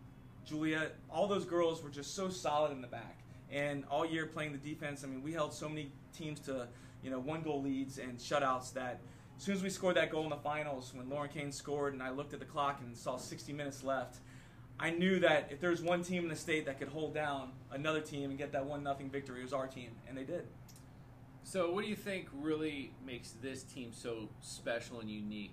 Julia, all those girls were just so solid in the back. And all year playing the defense, I mean, we held so many teams to, you know, one goal leads and shutouts that as soon as we scored that goal in the finals, when Lauren Kane scored and I looked at the clock and saw sixty minutes left, I knew that if there was one team in the state that could hold down another team and get that one nothing victory, it was our team, and they did. So what do you think really makes this team so special and unique?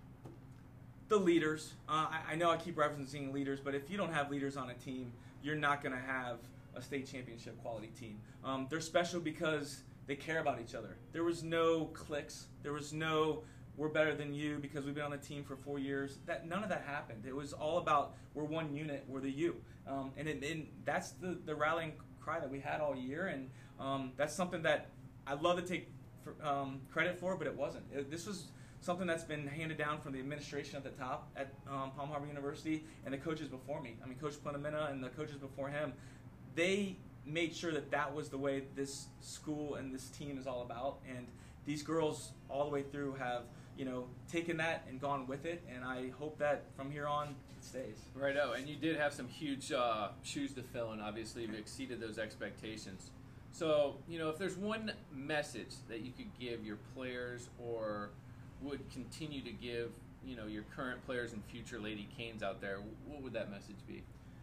The leaders. Uh, I, I know I keep referencing leaders, but if you don't have leaders on a team, you're not going to have a state championship quality team. Um, they're special because they care about each other. There was no cliques. There was no we're better than you because we've been on the team for four years. That none of that happened. It was all about we're one unit, we're the you. Um, and, it, and that's the, the rallying cry that we had all year, and um, that's something that I'd love to take for, um, credit for, but it wasn't. It, this was something that's been handed down from the administration at the top at um, Palm Harbor University and the coaches before me. I mean, Coach Plenamina and the coaches before him, they made sure that that was the way this school and this team is all about. And these girls all the way through have, you know, taken that and gone with it. And I hope that from here on it stays. Righto. And you did have some huge uh, shoes to fill, and obviously you've exceeded those expectations. So, you know, if there's one message that you could give your players or would continue to give, you know, your current players and future Lady Canes out there, what would that message be?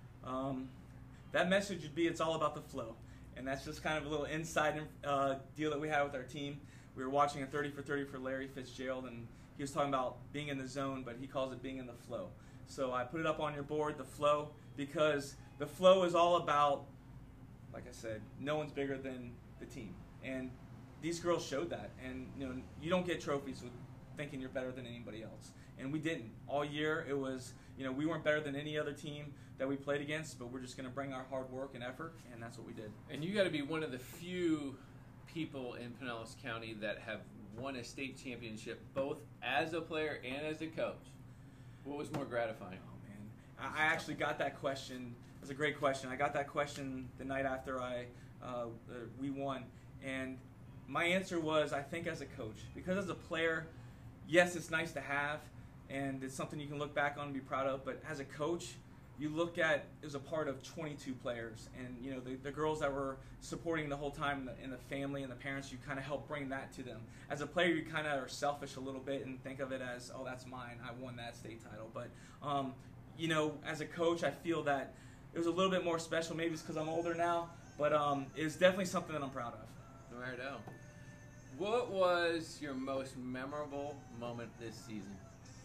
Um, that message would be it's all about the flow. And that's just kind of a little inside uh, deal that we had with our team. We were watching a thirty for thirty for Larry Fitzgerald, and he was talking about being in the zone, but he calls it being in the flow. So I put it up on your board, the flow, because the flow is all about, like I said, no one's bigger than the team. And these girls showed that. And, you know, you don't get trophies with thinking you're better than anybody else. And we didn't. All year it was, you know, we weren't better than any other team that we played against, but we're just going to bring our hard work and effort, and that's what we did. And you got to be one of the few people in Pinellas County that have won a state championship both as a player and as a coach. What was more gratifying? Oh, man. I actually got that question. It's a great question. I got that question the night after I uh, we won, and my answer was, I think as a coach. Because as a player, yes, it's nice to have, and it's something you can look back on and be proud of, but as a coach, you look at as a part of twenty-two players, and you know the, the girls that were supporting the whole time, and the, and the family and the parents, you kind of help bring that to them. As a player, you kind of are selfish a little bit and think of it as, oh, that's mine, I won that state title. But um, you know, as a coach, I feel that it was a little bit more special. Maybe it's because I'm older now, but um, it's definitely something that I'm proud of. Righto. What was your most memorable moment this season?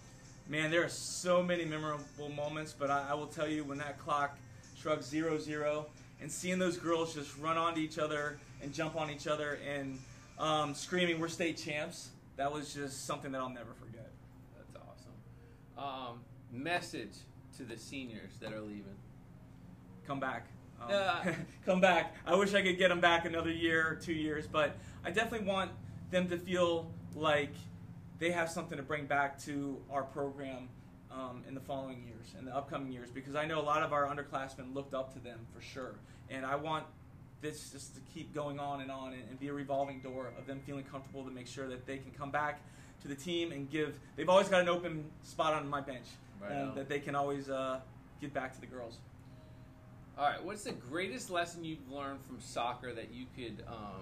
Man, there are so many memorable moments, but I, I will tell you, when that clock struck zero zero and seeing those girls just run onto each other and jump on each other and um, screaming, "We're state champs," that was just something that I'll never forget. That's awesome. Um, message to the seniors that are leaving. Come back. Um, Uh. come back. I wish I could get them back another year or two years, but I definitely want them to feel like they have something to bring back to our program um, in the following years, in the upcoming years, because I know a lot of our underclassmen looked up to them for sure, and I want this just to keep going on and on and, and be a revolving door of them feeling comfortable to make sure that they can come back to the team and give. They've always got an open spot on my bench, Right and on. that they can always uh, give back to the girls. All right, what's the greatest lesson you've learned from soccer that you could um,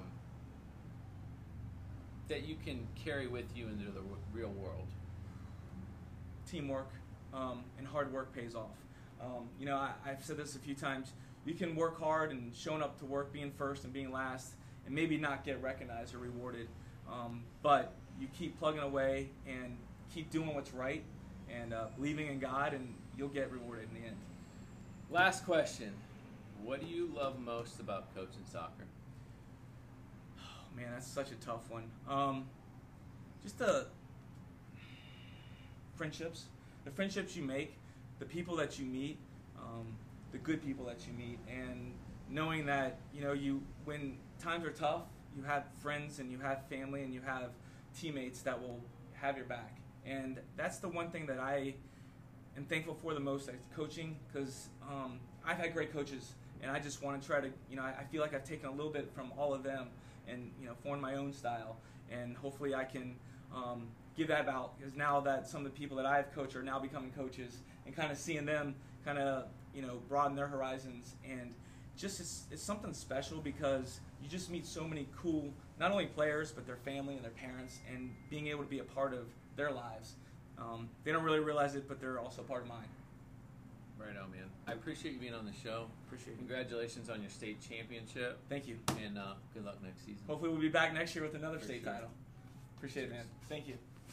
that you can carry with you into the w- real world? Teamwork um, and hard work pays off. Um, you know, I, I've said this a few times. You can work hard and showing up to work, being first and being last, and maybe not get recognized or rewarded. Um, but you keep plugging away and keep doing what's right and uh, believing in God, and you'll get rewarded in the end. Last question. What do you love most about coaching soccer? Oh, man, that's such a tough one. Um, just the friendships, the friendships you make, the people that you meet, um, the good people that you meet, and knowing that, you know, you when times are tough, you have friends and you have family and you have teammates that will have your back. And that's the one thing that I am thankful for the most at coaching, because um, I've had great coaches, and I just want to try to, you know, I, I feel like I've taken a little bit from all of them and, you know, formed my own style. And hopefully I can um, give that out, because now that some of the people that I've coached are now becoming coaches, and kind of seeing them kind of, you know, broaden their horizons. And just it's, it's something special, because you just meet so many cool, not only players, but their family and their parents, and being able to be a part of their lives. Um, they don't really realize it, but they're also part of mine. Right on, man. I appreciate you being on the show. Appreciate it. Congratulations on your state championship, Thank you. and uh, good luck next season. Hopefully we'll be back next year with another For state sure. title. Appreciate it, man. Thank you.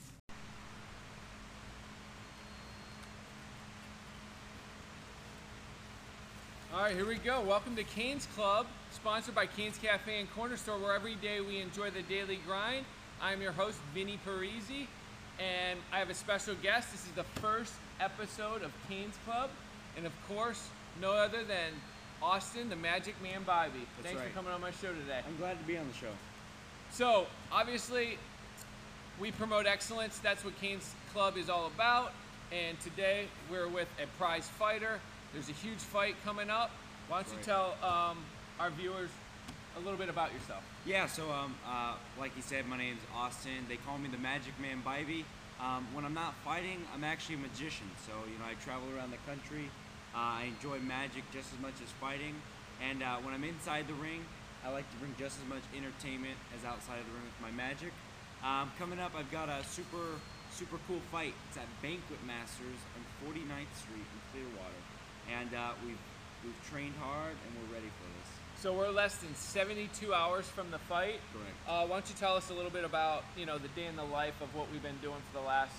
All right, here we go. Welcome to Canes Club, sponsored by Canes Cafe and Corner Store, where every day we enjoy the daily grind. I'm your host, Vinny Parisi, and I have a special guest. This is the first episode of Canes Club, and of course, no other than Austin, the Magic Man Bybee. Thanks right. for coming on my show today. I'm glad to be on the show. So, obviously, we promote excellence. That's what Canes Club is all about. And today, we're with a prize fighter. There's a huge fight coming up. Why don't you Right. tell um, our viewers a little bit about yourself? Yeah, so um, uh, like you said, my name's Austin. They call me the Magic Man Bybee. Um, when I'm not fighting, I'm actually a magician. So, you know, I travel around the country. Uh, I enjoy magic just as much as fighting. And uh, when I'm inside the ring, I like to bring just as much entertainment as outside of the ring with my magic. Um, coming up, I've got a super, super cool fight. It's at Banquet Masters on forty-ninth Street in Clearwater. And uh, we've, we've trained hard, and we're ready for this. So we're less than seventy-two hours from the fight. Correct. Uh, why don't you tell us a little bit about, you know, the day in the life of what we've been doing for the last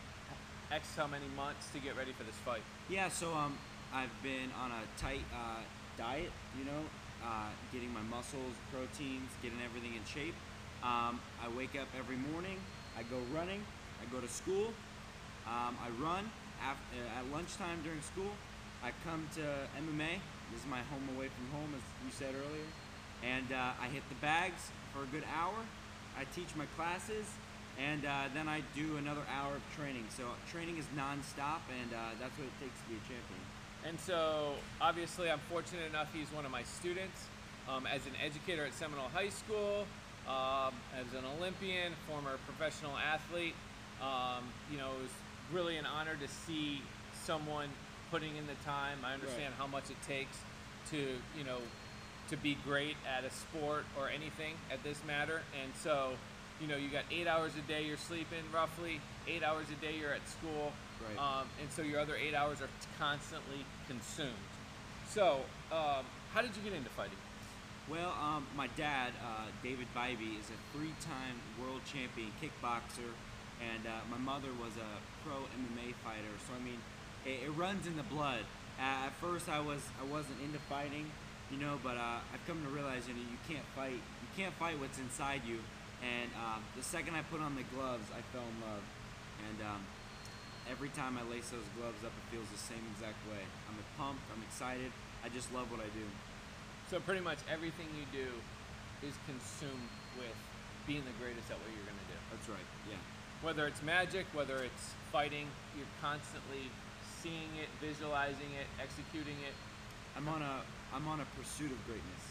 X how many months to get ready for this fight? Yeah, so um, I've been on a tight uh, diet, you know, uh, getting my muscles, proteins, getting everything in shape. Um, I wake up every morning, I go running, I go to school, um, I run af- uh, at lunchtime during school. I come to M M A. This is my home away from home, as you said earlier. And uh, I hit the bags for a good hour. I teach my classes, and uh, then I do another hour of training. So training is nonstop, and uh, that's what it takes to be a champion. And so, obviously, I'm fortunate enough he's one of my students. Um, as an educator at Seminole High School, um, as an Olympian, former professional athlete, um, you know, it was really an honor to see someone putting in the time. I understand Right. how much it takes to, you know, to be great at a sport or anything at this matter. And so, you know, you got eight hours a day you're sleeping, roughly. Eight hours a day you're at school. Right. Um, and so your other eight hours are constantly consumed. So, um, how did you get into fighting? Well, um, my dad, uh, David Bybee, is a three-time world champion kickboxer, and uh, my mother was a pro M M A fighter, so I mean, it, it runs in the blood. Uh, at first, I was I wasn't into fighting, you know, but uh, I've come to realize, you know, you can't fight you can't fight what's inside you. And uh, the second I put on the gloves, I fell in love. And um, every time I lace those gloves up, it feels the same exact way. I'm pumped. I'm excited. I just love what I do. So pretty much everything you do is consumed with being the greatest at what you're going to do. That's right. Yeah. Whether it's magic, whether it's fighting, you're constantly seeing it, visualizing it, executing it. I'm on a I'm on a pursuit of greatness.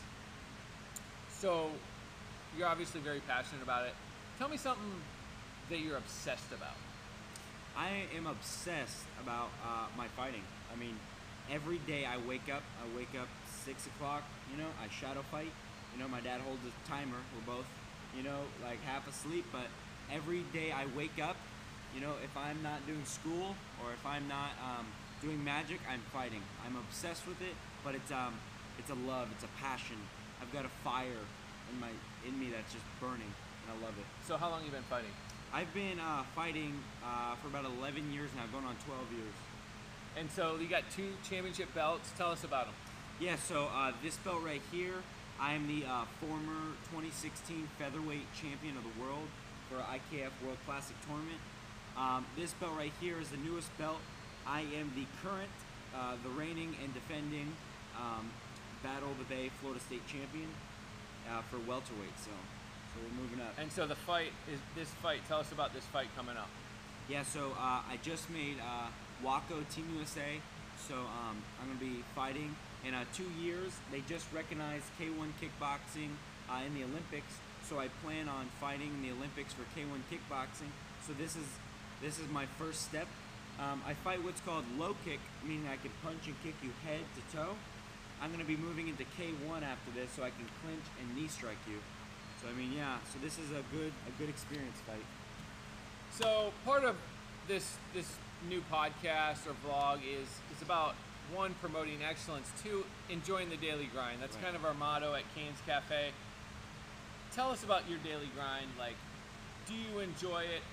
So you're obviously very passionate about it. Tell me something that you're obsessed about. I am obsessed about uh, my fighting. I mean, every day I wake up, I wake up six o'clock, you know, I shadow fight. You know, my dad holds a timer. We're both, you know, like half asleep, but every day I wake up, you know, if I'm not doing school or if I'm not um, doing magic, I'm fighting. I'm obsessed with it, but it's um, it's a love, it's a passion. I've got a fire in my in me that's just burning, and I love it. So how long have you been fighting? I've been uh, fighting uh, for about eleven years now, going on twelve years. And so you got two championship belts. Tell us about them. Yeah, so uh, this belt right here, I am the uh, former twenty sixteen featherweight champion of the world for I K F World Classic Tournament. Um, this belt right here is the newest belt. I am the current, uh, the reigning and defending um, Battle of the Bay Florida State champion uh, for welterweight. So, so we're moving up. And so the fight is this fight. Tell us about this fight coming up. Yeah, so uh, I just made uh, Waco Team U S A. So um, I'm gonna be fighting in uh, two years. They just recognized K one kickboxing uh, in the Olympics. So I plan on fighting in the Olympics for K one kickboxing. So this is this is my first step. Um, I fight what's called low kick, meaning I can punch and kick you head to toe. I'm going to be moving into K one after this, so I can clinch and knee strike you. So I mean, yeah. So this is a good a good experience fight. So part of this this new podcast or vlog is is about one, promoting excellence, two, enjoying the daily grind. That's Right. kind of our motto at Canes Cafe. Tell us about your daily grind. Like, do you enjoy it?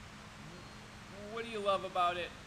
What do you love about it?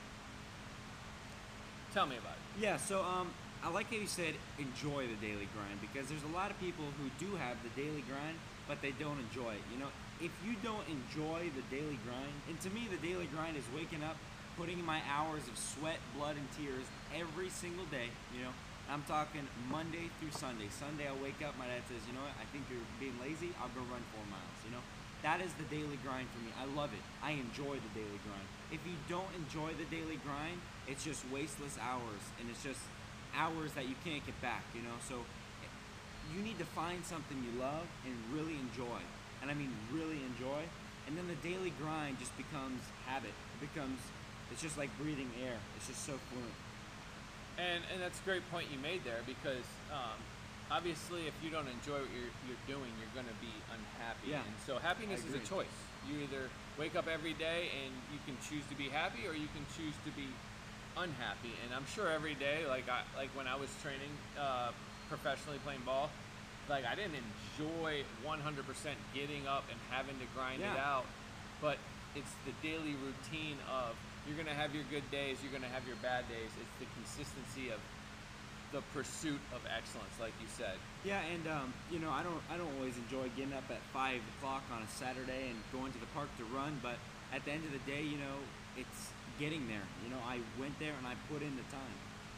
Tell me about it. Yeah, so um, I like how you said enjoy the daily grind, because there's a lot of people who do have the daily grind, but they don't enjoy it. You know, if you don't enjoy the daily grind, and to me the daily grind is waking up, putting in my hours of sweat, blood, and tears every single day, you know. I'm talking Monday through Sunday. Sunday I wake up, my dad says, you know what, I think you're being lazy, I'll go run four miles, you know. That is the daily grind for me. I love it. I enjoy the daily grind. If you don't enjoy the daily grind, it's just wasteless hours, and it's just hours that you can't get back, you know. So you need to find something you love and really enjoy. And I mean really enjoy. And then the daily grind just becomes habit. It becomes, it's just like breathing air. It's just so fluent. And and that's a great point you made there, because um, obviously if you don't enjoy what you're, you're doing, you're going to be unhappy. Yeah, And so happiness I is a agree. choice. You either wake up every day and you can choose to be happy, or you can choose to be unhappy. And I'm sure every day, like I, like when I was training uh, professionally playing ball, like I didn't enjoy one hundred percent getting up and having to grind it Yeah. out, but it's the daily routine of you're going to have your good days, you're going to have your bad days. It's the consistency of the pursuit of excellence, like you said. Yeah, and um, you know, I don't, I don't always enjoy getting up at five o'clock on a Saturday and going to the park to run. But at the end of the day, you know, it's getting there. You know, I went there and I put in the time.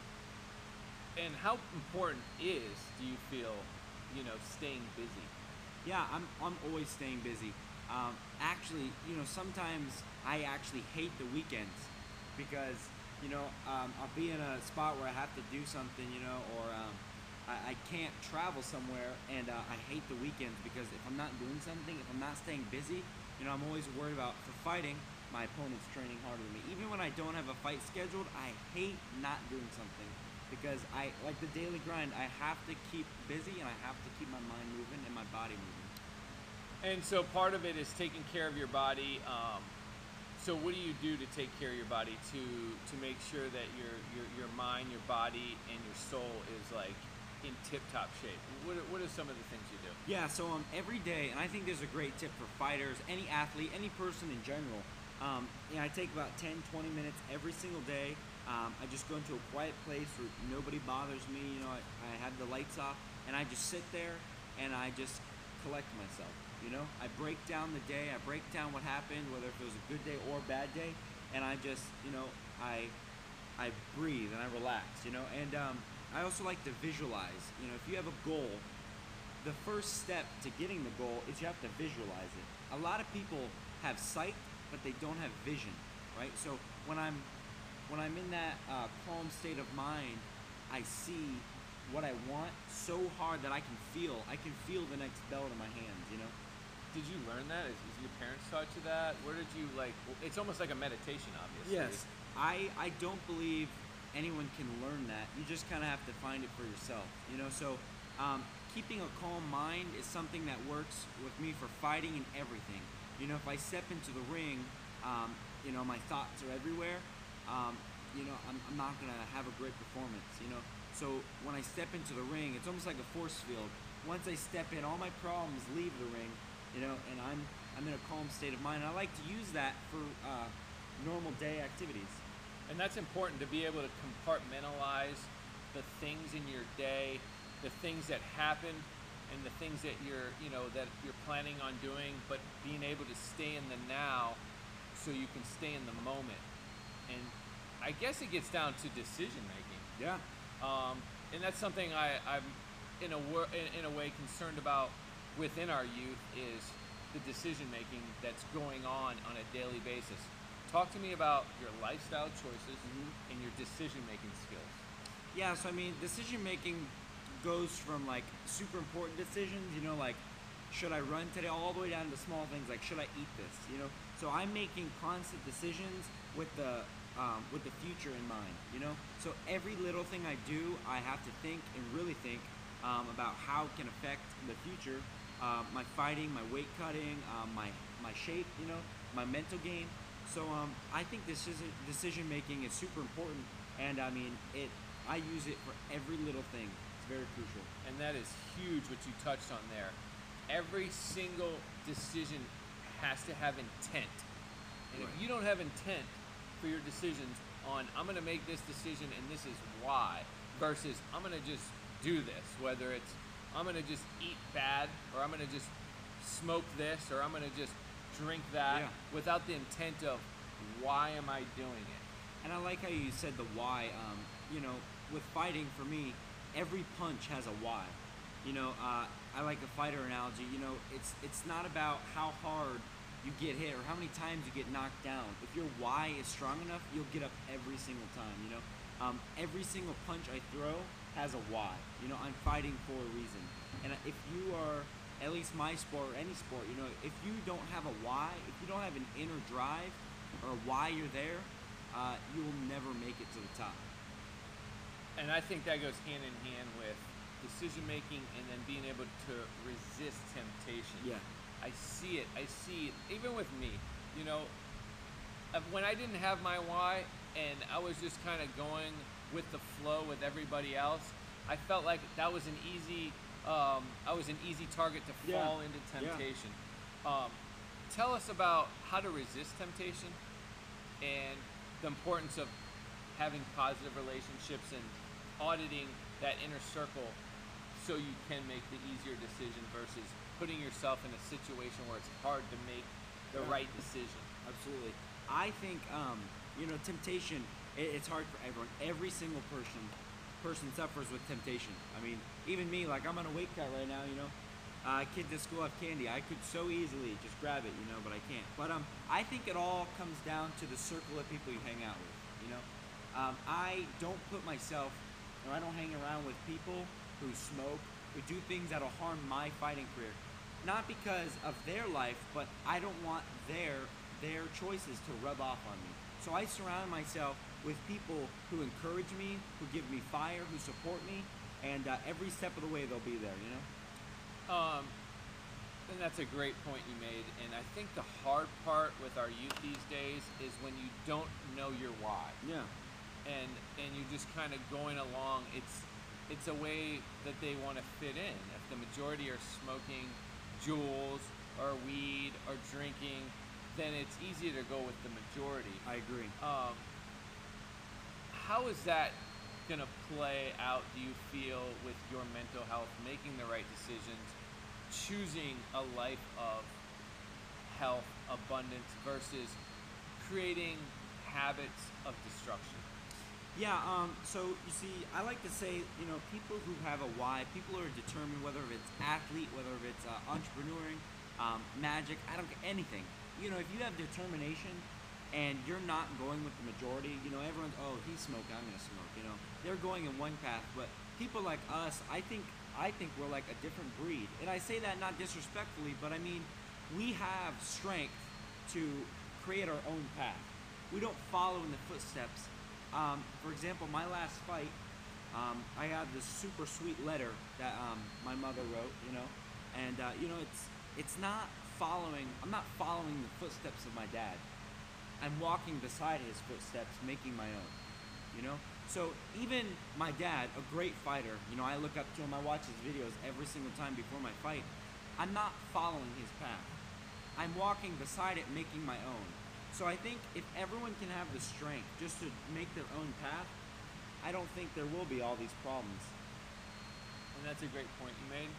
And how important is, do you feel, you know, staying busy? Yeah, I'm, I'm always staying busy. Um, actually, you know, sometimes I actually hate the weekends because, you know, um, I'll be in a spot where I have to do something, you know, or um, I, I can't travel somewhere, and uh, I hate the weekends because if I'm not doing something, if I'm not staying busy, you know, I'm always worried about, for fighting, my opponent's training harder than me. Even when I don't have a fight scheduled, I hate not doing something because I, like the daily grind, I have to keep busy and I have to keep my mind moving and my body moving. And so part of it is taking care of your body. Um, so what do you do to take care of your body to to make sure that your your your mind, your body, and your soul is like in tip-top shape? What are, what are some of the things you do? Yeah, so um, every day, and I think there's a great tip for fighters, any athlete, any person in general. Um, you know, I take about ten, twenty minutes every single day. Um, I just go into a quiet place where nobody bothers me. You know, I, I have the lights off, and I just sit there and I just collect myself. You know, I break down the day. I break down what happened, whether if it was a good day or a bad day, and I just, you know, I I breathe and I relax. You know, and um, I also like to visualize. You know, if you have a goal, the first step to getting the goal is you have to visualize it. A lot of people have sight, but they don't have vision, right? So when I'm when I'm in that uh, calm state of mind, I see what I want so hard that I can feel. I can feel the next belt in my hands, you know? Did you learn that? Is, is your parents taught you that? Where did you, like, it's almost like a meditation, obviously. Yes. I, I don't believe anyone can learn that. You just kind of have to find it for yourself, you know? So um, keeping a calm mind is something that works with me for fighting and everything. You know, if I step into the ring, um, you know, my thoughts are everywhere. Um, you know, I'm, I'm not going to have a great performance, you know? So when I step into the ring, it's almost like a force field. Once I step in, all my problems leave the ring, you know, and I'm I'm in a calm state of mind. And I like to use that for uh, normal day activities. And that's important, to be able to compartmentalize the things in your day, the things that happen, and the things that you're, you know, that you're planning on doing, but being able to stay in the now so you can stay in the moment. And I guess it gets down to decision making. Yeah. Um, and that's something I, I'm in a wor- in, in a way concerned about within our youth, is the decision making that's going on on a daily basis. Talk to me about your lifestyle choices Mm-hmm. and your decision making skills. Yeah, so I mean, decision making goes from like super important decisions, you know, like should I run today, all the way down to small things like should I eat this, you know? So I'm making constant decisions with the um, with the future in mind, you know? So every little thing I do, I have to think and really think um, about how it can affect the future, uh, my fighting, my weight cutting, um, my my shape, you know, my mental game. So um, I think this is decision making is super important, and I mean it. I use it for every little thing. It's very crucial. And that is huge what you touched on there. Every single decision has to have intent. And Right. if you don't have intent for your decisions on, I'm going to make this decision and this is why, versus I'm going to just do this, whether it's I'm going to just eat bad, or I'm going to just smoke this, or I'm going to just drink that, Yeah. without the intent of why am I doing it? And I like how you said the why. Um, you know, with fighting, for me, every punch has a why. You know, uh, I like a fighter analogy. You know, it's it's not about how hard you get hit or how many times you get knocked down. If your why is strong enough, you'll get up every single time. You know, um, every single punch I throw has a why. You know, I'm fighting for a reason. And if you are, at least my sport or any sport, you know, if you don't have a why, if you don't have an inner drive or why you're there, uh, you will never make it to the top. And I think that goes hand in hand with decision making and then being able to resist temptation. Yeah. I see it. I see it. Even with me, you know, uh, when I didn't have my why and I was just kind of going with the flow with everybody else, I felt like that was an easy, um, I was an easy target to Yeah. fall into Yeah. temptation. Um, tell us about how to resist temptation and the importance of having positive relationships and auditing that inner circle so you can make the easier decision versus putting yourself in a situation where it's hard to make the Yeah. right decision. Absolutely. I think, um, you know, temptation, it, it's hard for everyone. Every single person person suffers with temptation. I mean, even me, like I'm on a weight cut right now, you know. Uh, kids at school have candy. I could so easily just grab it, you know, but I can't. But um, I think it all comes down to the circle of people you hang out with, you know. Um, I don't put myself, or I don't hang around with people who smoke, who do things that'll harm my fighting career. Not because of their life, but I don't want their their choices to rub off on me. So I surround myself with people who encourage me, who give me fire, who support me, and uh, every step of the way they'll be there, you know? Um, and that's a great point you made. And I think the hard part with our youth these days is when you don't know your why. Yeah. And and you're just kind of going along. It's it's a way that they want to fit in. If the majority are smoking Juuls or weed or drinking, then it's easier to go with the majority. I agree. Um, how is that going to play out, do you feel, with your mental health, making the right decisions, choosing a life of health, abundance, versus creating habits of destruction? Yeah, um, so you see, I like to say, you know, people who have a why, people who are determined, whether it's athlete, whether it's uh, entrepreneuring, um, magic, I don't care, anything. You know, if you have determination and you're not going with the majority, you know, everyone's, oh, he's smoking, I'm gonna smoke, you know. They're going in one path, but people like us, I think, I think we're like a different breed. And I say that not disrespectfully, but I mean, we have strength to create our own path. We don't follow in the footsteps. Um, for example, my last fight, um, I have this super sweet letter that um, my mother wrote, you know, and uh, you know, it's it's not following. I'm not following the footsteps of my dad. I'm walking beside his footsteps, making my own, you know. So even my dad, a great fighter, you know, I look up to him. I watch his videos every single time before my fight. I'm not following his path. I'm walking beside it, making my own. So I think if everyone can have the strength just to make their own path, I don't think there will be all these problems. And that's a great point you made.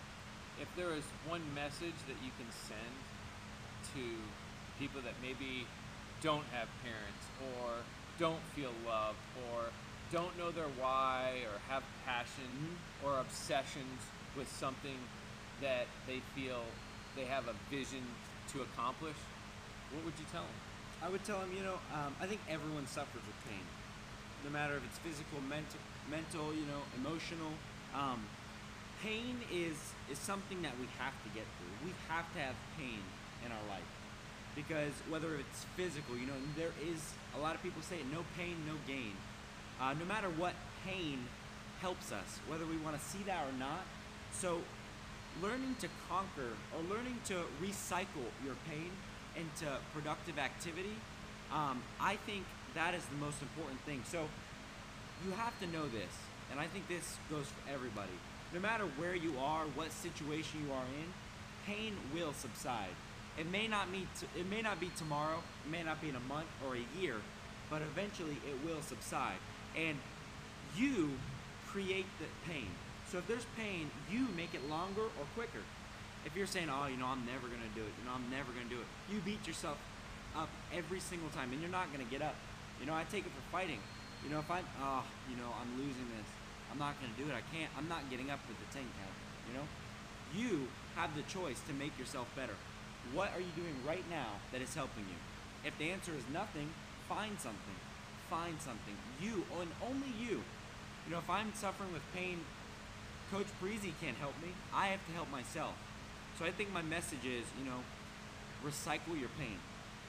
If there is one message that you can send to people that maybe don't have parents, or don't feel loved, or don't know their why, or have passion Mm-hmm. or obsessions with something that they feel they have a vision to accomplish, what would you tell them? I would tell them, you know, um, I think everyone suffers with pain, no matter if it's physical, mental, mental, you know, emotional. Um, pain is is something that we have to get through. We have to have pain in our life, because whether it's physical, you know, there is a lot of people say it, no pain, no gain. Uh, no matter what, pain helps us, whether we want to see that or not. So, learning to conquer or learning to recycle your pain into productive activity, um, I think that is the most important thing. So you have to know this, and I think this goes for everybody. No matter where you are, what situation you are in, pain will subside. It may not be t- it may not be tomorrow, it may not be in a month or a year, but eventually it will subside. And you create the pain. So if there's pain, you make it longer or quicker. If you're saying, oh, you know, I'm never going to do it, you know, I'm never going to do it, you beat yourself up every single time, and you're not going to get up. You know, I take it for fighting. You know, if I'm, oh, you know, I'm losing this, I'm not going to do it, I can't, I'm not getting up with the ten count, you know? You have the choice to make yourself better. What are you doing right now that is helping you? If the answer is nothing, find something. Find something. You, and only you. You know, if I'm suffering with pain, Coach Parisi can't help me. I have to help myself. So I think my message is, you know, recycle your pain.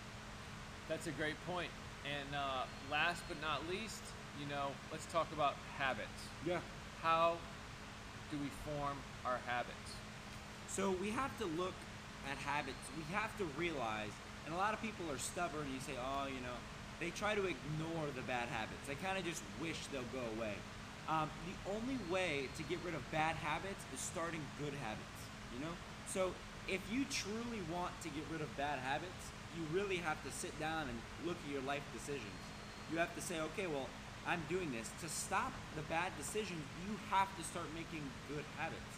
That's a great point. And uh, last but not least, you know, let's talk about habits. Yeah. How do we form our habits? So we have to look at habits. We have to realize, and a lot of people are stubborn. You say, oh, you know, they try to ignore the bad habits. They kind of just wish they'll go away. Um, the only way to get rid of bad habits is starting good habits, you know? So if you truly want to get rid of bad habits, you really have to sit down and look at your life decisions. You have to say, okay, well, I'm doing this. To stop the bad decisions, you have to start making good habits.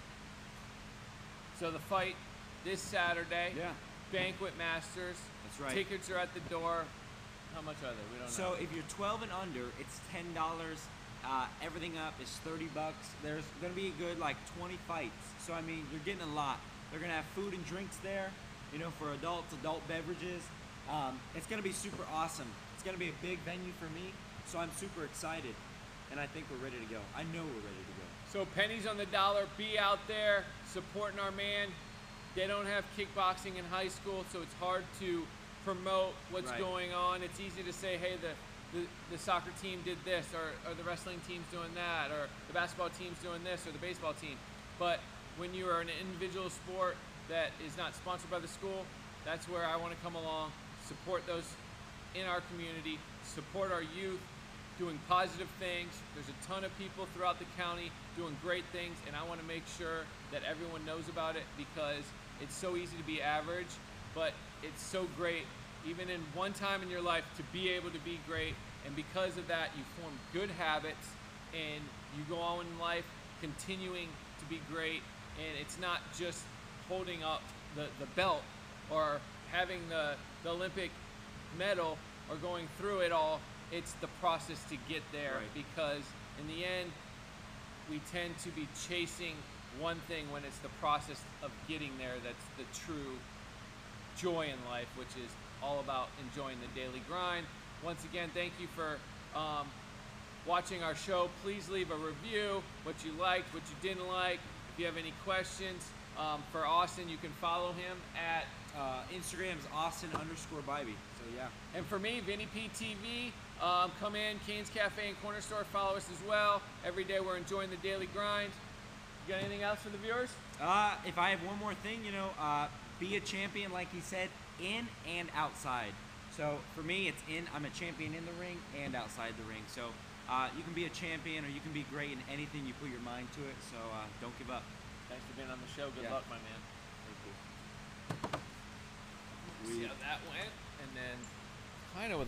So the fight this Saturday, Yeah. Banquet Masters. That's right. Tickets are at the door. How much are they? We don't So know. if you're twelve and under, it's ten dollars. Uh, everything up is thirty bucks. There's gonna be a good like twenty fights. So I mean, you're getting a lot. They're gonna have food and drinks there, you know, for adults, adult beverages. Um, it's gonna be super awesome. It's gonna be a big venue for me, so I'm super excited, and I think we're ready to go. I know we're ready to go. So pennies on the dollar. Be out there supporting our man. They don't have kickboxing in high school, so it's hard to promote what's Right. going on. It's easy to say, hey, the, the, the soccer team did this, or, or the wrestling team's doing that, or the basketball team's doing this, or the baseball team. But when you are an individual sport that is not sponsored by the school, that's where I want to come along, support those in our community, support our youth, doing positive things. There's a ton of people throughout the county doing great things, and I want to make sure that everyone knows about it because it's so easy to be average, but it's so great, even in one time in your life, to be able to be great. And because of that, you form good habits, and you go on in life continuing to be great. And it's not just holding up the, the belt or having the, the Olympic medal or going through it all. It's the process to get there, Right. because in the end, we tend to be chasing one thing when it's the process of getting there that's the true joy in life, which is all about enjoying the daily grind. Once again, thank you for um, watching our show. Please leave a review, what you liked, what you didn't like. If you have any questions um, for Austin, you can follow him at Uh, Instagram's Austin underscore Bybee. So yeah. And for me, Vinny P T V, um, come in, Cane's Cafe and Corner Store, follow us as well. Every day we're enjoying the daily grind. You got anything else for the viewers? Uh, if I have one more thing, you know, uh, be a champion, like he said, in and outside. So for me, it's in. I'm a champion in the ring and outside the ring. So uh, you can be a champion, or you can be great in anything you put your mind to it. So uh, don't give up. Thanks for being on the show. Good Yeah. luck, my man. Thank you. See how that went, and then kind of with